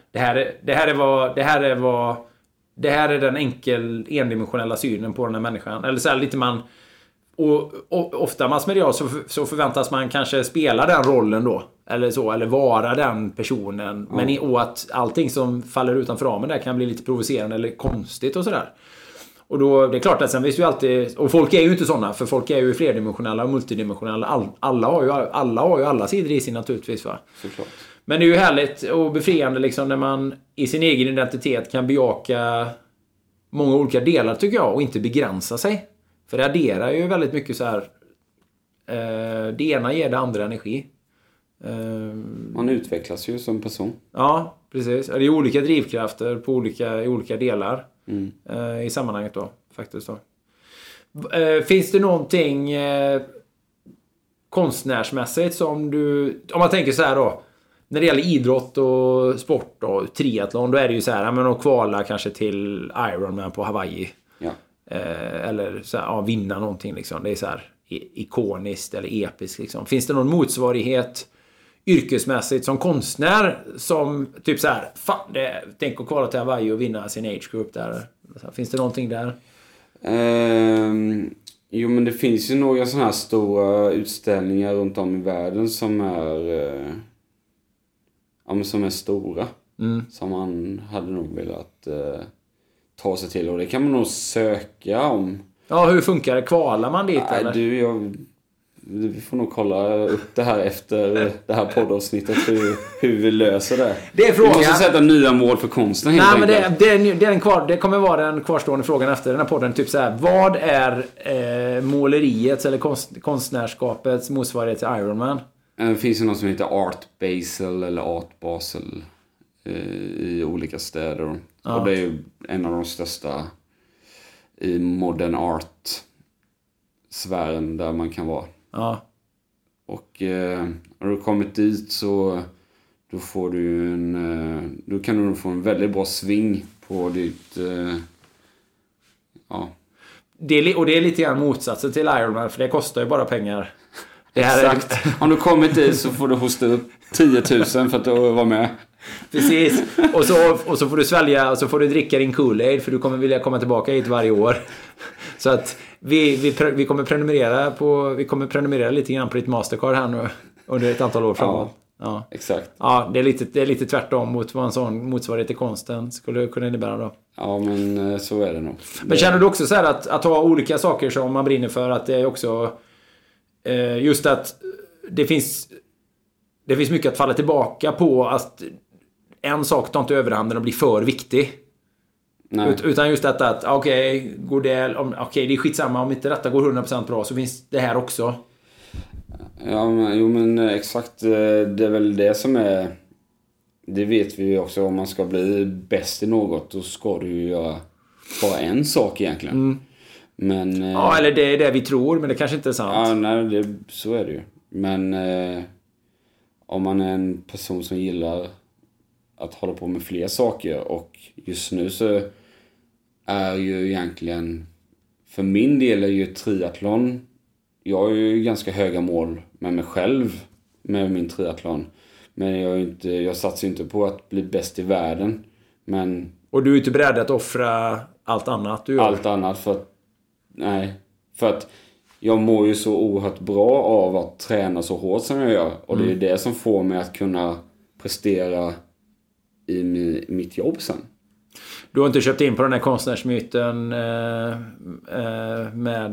det här är den endimensionella synen på den här människan. Eller så här lite man. Och ofta massmedialt så förväntas man kanske spela den rollen då. Eller så, eller vara den personen. Men och att allting som faller utanför ramen där kan bli lite provocerande eller konstigt och sådär. Och då, det är klart att sen visst ju alltid. Och folk är ju inte sådana, för folk är ju flerdimensionella och multidimensionella. Alla har ju alla sidor i sig naturligtvis, va? Såklart. Men det är ju härligt och befriande liksom när man i sin egen identitet kan bejaka många olika delar, tycker jag, och inte begränsa sig. För det adderar ju väldigt mycket så här. Det ena ger det andra energi. Man utvecklas ju som person. Ja, precis. Det är olika drivkrafter i olika delar. I sammanhanget då, faktiskt då. Finns det någonting konstnärsmässigt som du... Om man tänker så här då. När det gäller idrott och sport och triathlon, då är det ju så här, men att kvala kanske till Ironman på Hawaii. Ja. Eller så här, vinna någonting liksom. Det är så här ikoniskt eller episkt liksom. Finns det någon motsvarighet yrkesmässigt som konstnär som typ så här, tänk att kvala till Hawaii och vinna sin age group där. Finns det någonting där? Jo, men det finns ju några sådana här stora utställningar runt om i världen som är stora. Som man hade nog velat ta sig till. Och det kan man nog söka om. Ja, hur funkar det? Kvalar man dit? Nej, eller? Vi får nog kolla upp det här efter det här poddavsnittet hur vi löser det. Det är frågan. Vi måste sätta nya mål för konsten. Nej, men det kommer vara den kvarstående frågan efter den här podden. Typ så här, vad är måleriets eller konstnärskapets motsvarighet till Ironman? Det finns ju något som heter Art Basel eller Art Basel i olika städer. Ja. Och det är ju en av de största i modern art-sfären där man kan vara. Ja. Och när du kommit dit så då får du då kan du få en väldigt bra sving på ditt Det är lite grann motsatsen till Ironman, för det kostar ju bara pengar. Exakt. Om du kommit dit så får du hosta upp 10 000 för att vara med. Precis. Och så får du svälja och så får du dricka din Kool-Aid, för du kommer vilja komma tillbaka hit varje år. Så att vi kommer prenumerera lite grann på ditt Mastercard här nu under ett antal år framåt. Ja. Exakt. Ja, det är lite tvärtom mot vad en sån motsvarighet till konsten skulle kunna innebära då. Ja, men så är det nog. Men känner du också så här att ha olika saker som man brinner för, att det är också just att det finns mycket att falla tillbaka på, att en sak tar inte överhanden och blir för viktig. Nej. Utan just detta att det är skitsamma om inte detta går 100% bra, så finns det här också. Ja, men exakt, det är väl det som är, det vet vi ju också, om man ska bli bäst i något då ska du ju göra bara en sak egentligen. Men eller det är det vi tror, men det kanske inte är sant. Ja, nej, så är det ju. Men om man är en person som gillar att hålla på med fler saker, och just nu så är ju egentligen, för min del är ju triathlon, jag har ju ganska höga mål med mig själv med min triathlon, men jag satsar inte på att bli bäst i världen, men... Och du är inte beredd att offra allt annat du gör? Allt annat för att jag mår ju så oerhört bra av att träna så hårt som jag gör, och det är det som får mig att kunna prestera i mitt jobb sen. Du har inte köpt in på den här konstnärsmyten med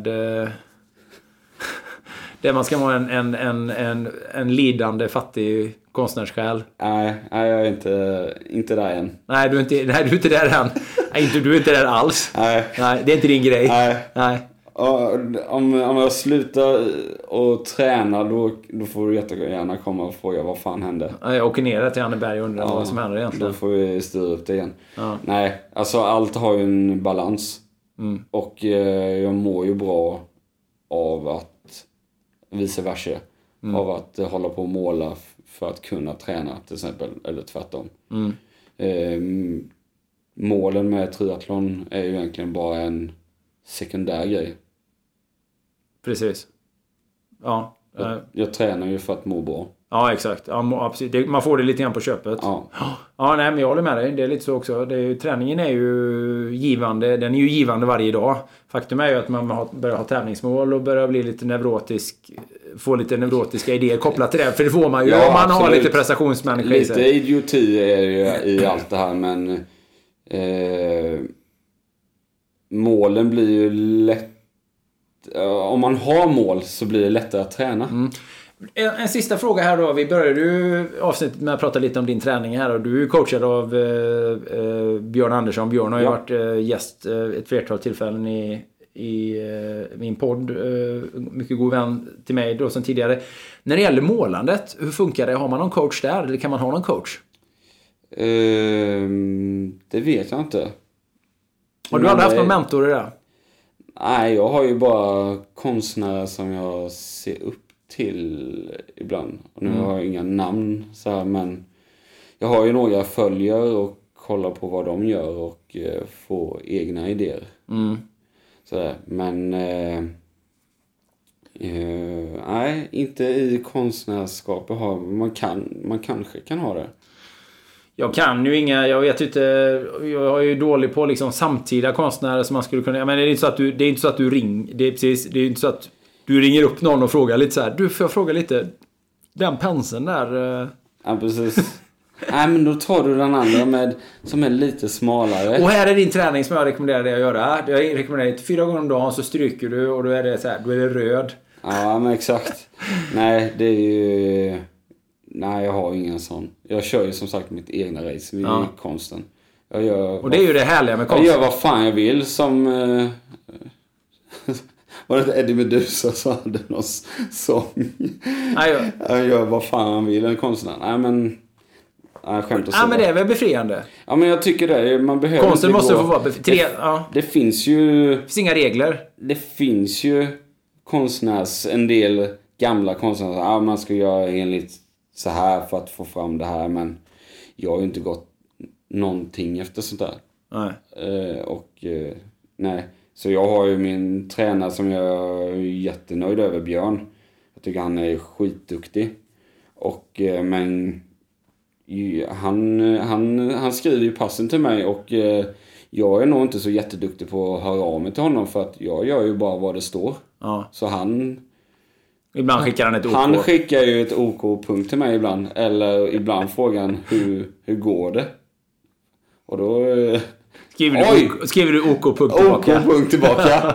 där man ska vara en lidande, fattig konstnärssjäl? Nej, jag är inte där än. Nej, du är inte där än. Du är inte där alls. Nej, det är inte din grej. Nej. Om jag slutar och träna då får du jättegärna komma och fråga vad fan hände. Jag åker ner till Anneberg och undrar vad som händer egentligen. Då får vi styra upp det igen. Nej, alltså allt har ju en balans. Och jag mår ju bra av att vice versa. Av att hålla på och måla för att kunna träna till exempel. Eller tvärtom. Målen med triathlon är ju egentligen bara en sekundär grej. Precis. Ja. Jag tränar ju för att må bra. Ja, exakt. Ja, man får det lite grann på köpet. Ja, nej, men jag håller med dig. Det är lite så också. Träningen är ju givande. Den är ju givande varje dag. Faktum är ju att man börjar ha tävlingsmål och börjar bli lite neurotisk. Få lite neurotiska idéer kopplat till det. För det får man ju om man har lite prestationsmänniska i sig. Lite idioti är ju i allt det här, men målen blir ju lätt. Om man har mål så blir det lättare att träna. En sista fråga här då. Vi började ju avsnittet med att prata lite om din träning här. Och du är ju coachad av Björn Andersson. Björn har ju varit gäst ett flertal tillfällen i min podd. Mycket god vän till mig då sen tidigare. När det gäller målandet, hur funkar det? Har man någon coach där? Eller kan man ha någon coach? Det vet jag inte. Har du aldrig haft någon mentor i det? Nej, jag har ju bara konstnärer som jag ser upp till ibland. Och nu har jag inga namn så här, men jag har ju några jag följer och kollar på vad de gör och får egna idéer. Så där. Men nej, inte i konstnärskapet man kanske kan ha det. Jag kan ju inga, jag vet inte, jag är ju dålig på liksom samtida konstnärer som man skulle kunna, men det är inte så att du inte så att du ringer upp någon och frågar lite så här, du får jag fråga lite, den penseln där. Ja, precis. Nej, men då tar du den andra som är lite smalare. Och här är din träning som jag rekommenderar dig att göra. Jag rekommenderar 4 gånger om dagen så stryker du och då är det så här, då är det röd. Ja, men exakt. Nej, det är ju... Nej, jag har ingen sån. Jag kör ju som sagt mitt egna race vid konsten. Och det är ju det härliga med konsten. Jag gör vad fan jag vill som... Var det Eddie Meduza som hade någon sång? Jag gör vad fan han vill, en konstnär. Nej, men... skämt att säga. Men det är väl befriande? Ja, men jag tycker det. Man behöver konsten måste få vara befriande. Det finns ju... Det finns inga regler. Det finns ju en del gamla konstnärer. Man ska göra enligt så här för att få fram det här. Men jag har ju inte gått någonting efter sånt där. Nej. Nej. Så jag har ju min tränare som jag är jättenöjd över, Björn. Jag tycker han är skitduktig. Men han skriver ju passen till mig och jag är nog inte så jätteduktig på att höra av mig till honom för att jag gör ju bara vad det står. Så ibland skickar han ett OK. Han skickar ju ett OK-punkt till mig ibland. Eller ibland frågan hur går det? Och då... Skriver du OK-punkt tillbaka? OK-punkt tillbaka.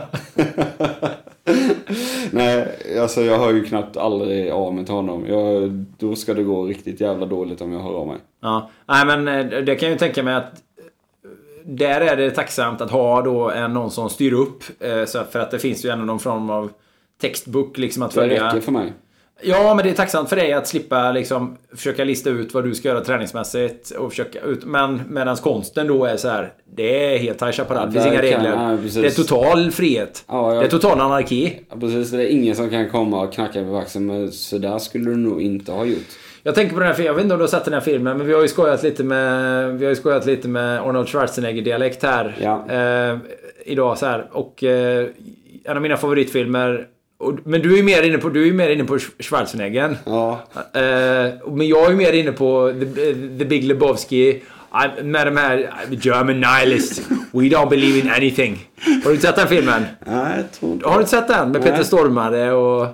Nej, alltså jag hör ju knappt aldrig av mig till honom. Då ska det gå riktigt jävla dåligt om jag hör av mig. Ja, nej men det kan jag ju tänka mig att där är det tacksamt att ha då någon som styr upp. Så för att det finns ju ändå någon form av textbok liksom att följa. Det räcker för mig. Ja, men det är tacksamt för dig att slippa liksom försöka lista ut vad du ska göra träningsmässigt och försöka ut. Men medans konsten då är så här, det är helt High Chaparral. Det finns inga regler. Det är total frihet. Det är total anarki. Ja, precis. Det är ingen som kan komma och knacka på axeln. Men så där skulle du nog inte ha gjort. Jag tänker på den här filmen. Jag vet inte om du har sett den här filmen, men vi har ju skojat lite med Arnold Schwarzenegger-dialekt här idag så här. Och en av mina favoritfilmer. Men du är ju mer inne på Schwarzenegger. Ja. Men jag är ju mer inne på The Big Lebowski. Med de här German nihilists. We don't believe in anything. Har du inte sett den filmen? Nej, jag tror inte. Har du inte sett den? Med Peter Stormare och...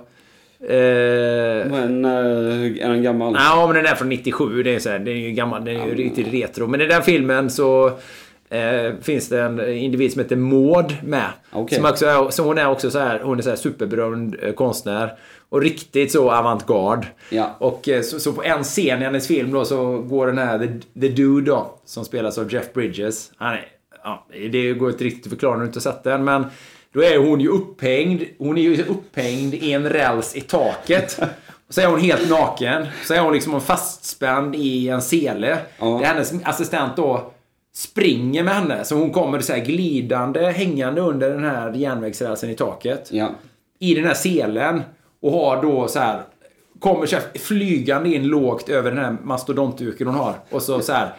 Men är den gammal? Ja, men den är från 97. Det är så här, den är ju gammal. Den är ju riktigt retro. Men i den filmen så... finns det en individ som heter Maud med. Okay. Så hon är också så här, hon är så här superberömd konstnär och riktigt så avantgarde. Ja. Och så på en scen i hennes film då så går den här The Dude då som spelas av Jeff Bridges. Det går inte riktigt att förklara när du inte har sett den, men Då är hon ju upphängd. Hon är ju upphängd i en räls i taket. Och så är hon helt naken. Så är hon liksom fastspänd i en sele. Ja. Det är hennes assistent då springer med henne. Så hon kommer så här glidande, hängande under den här järnvägsrälsen i taket. Ja. I den här selen. Och har då så här... Kommer så här flygande in lågt över den här mastodontduken hon har. Och så här...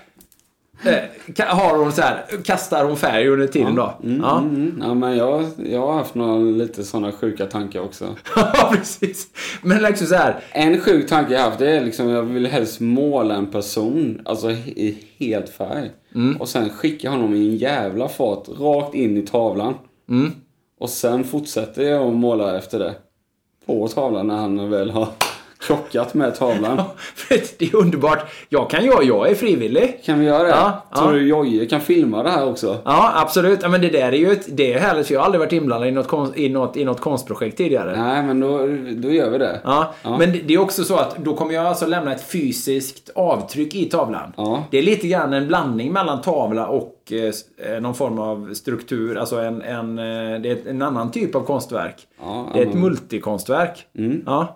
har hon så här, kastar hon färg under tiden då. Ja, men jag har haft några lite sådana sjuka tankar också. Ja, precis. Men liksom så här, en sjuk tanke jag haft, det är liksom, jag vill helst måla en person, alltså i helt färg. Och sen skicka honom i en jävla fart rakt in i tavlan. Och sen fortsätter jag att måla efter det på tavlan när han väl har krockat med tavlan. Det är underbart. Jag är frivillig. Kan vi göra det? Ja, tror du Jojje kan filma det här också? Ja, absolut. Ja, men det där är ju det är härligt, för jag har aldrig varit inblandad i något konstprojekt tidigare. Nej, men då gör vi det. Ja. Men det är också så att då kommer jag alltså lämna ett fysiskt avtryck i tavlan. Ja. Det är lite grann en blandning mellan tavla och någon form av struktur. Alltså det är en annan typ av konstverk. Ja, det är ett multikonstverk. Ja.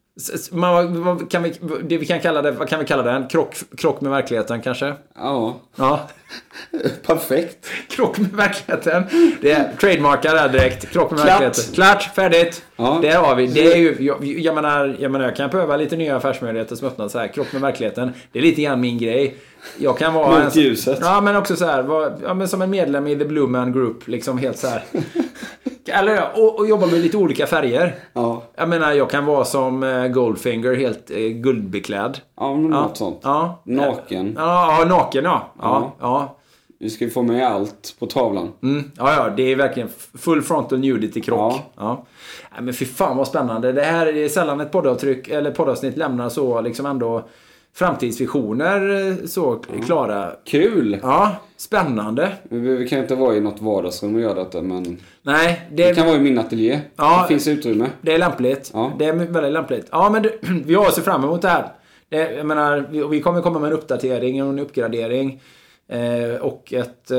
Vad kan vi kalla det? En krock med verkligheten kanske? Ja. Perfekt. Krock med verkligheten. Det är trademarkar där direkt. Krock med verkligheten. Klart, färdigt. Ja. Det har vi. Det är ju, jag menar, jag kan pröva lite nya affärsmöjligheter som öppnas så här. Krock med verkligheten. Det är lite grann min grej. Jag kan vara mot ljuset. Ja, men också så här, men som en medlem i The Blue Man Group, liksom helt så här. Eller och jobba med lite olika färger. Ja. Jag menar, jag kan vara som Goldfinger, helt guldbeklädd. Ja, men något sånt. Ja. Naken. Ja, naken, ja. Vi ska ju få med allt på tavlan. Ja, det är verkligen full frontal nudity krock. Ja. Men fy fan vad spännande. Det här är sällan ett poddavsnitt lämnar så liksom ändå framtidsvisioner så klara. Kul! Ja, spännande. Vi kan inte vara i något vardagsrum och göra detta, men nej, det kan vara i min ateljé. Ja, det finns utrymme. Det är lämpligt. Ja. Det är väldigt lämpligt. Ja, men vi har oss fram emot det här. Jag menar, vi kommer komma med en uppdatering och en uppgradering. Och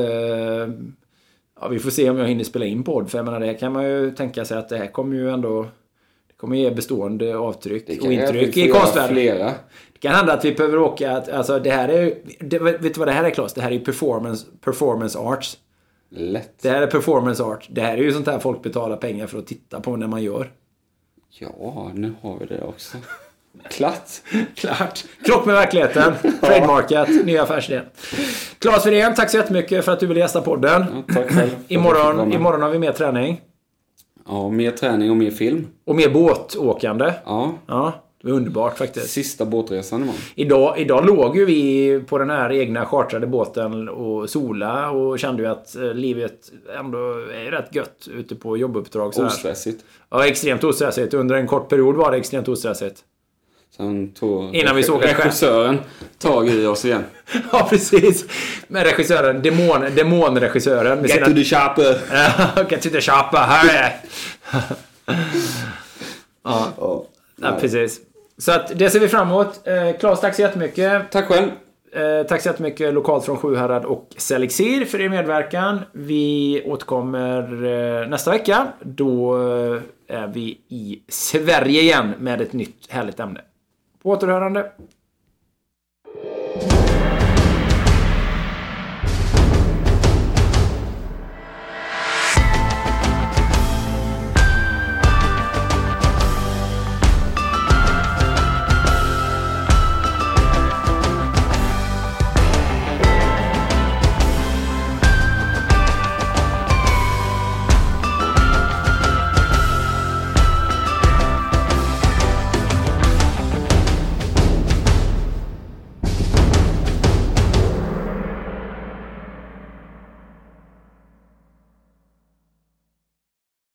vi får se om jag hinner spela in podd. För jag menar, det kan man ju tänka sig att det här kommer ju ändå... Det kommer ge bestående avtryck och intryck i konstvärlden. Det kan hända att vi behöver åka... Alltså det här är... vet du vad det här är, Claes? Det här är performance arts. Lätt. Det här är performance art. Det här är ju sånt här folk betalar pengar för att titta på när man gör. Ja, nu har vi det också. Klart. Krock med verkligheten. Trademarkat. Nya affärsidén. Claes Wirén, tack så jättemycket för att du ville gästa podden. Ja, tack själv. Imorgon har vi mer träning. Ja, mer träning och mer film. Och mer båtåkande. Ja. Det var underbart faktiskt. Sista båtresan imorgon. Idag låg ju vi på den här egna chartrade båten och sola och kände ju att livet ändå är rätt gött ute på jobbuppdrag. Ostressigt. Ja, extremt ostressigt. Under en kort period var det extremt ostressigt. Sen tog innan vi såg regissören tag i oss igen. Ja, precis. Med regissören, demonregissören. Get to the shopper. Get to the shopper, här Ja, precis. Så att det ser vi fram emot. Claes, tack så jättemycket. Tack själv. Tack så jättemycket lokalt från Sjuhärad och Selexir för er medverkan. Vi återkommer nästa vecka. Då är vi i Sverige igen med ett nytt härligt ämne. På återhörande.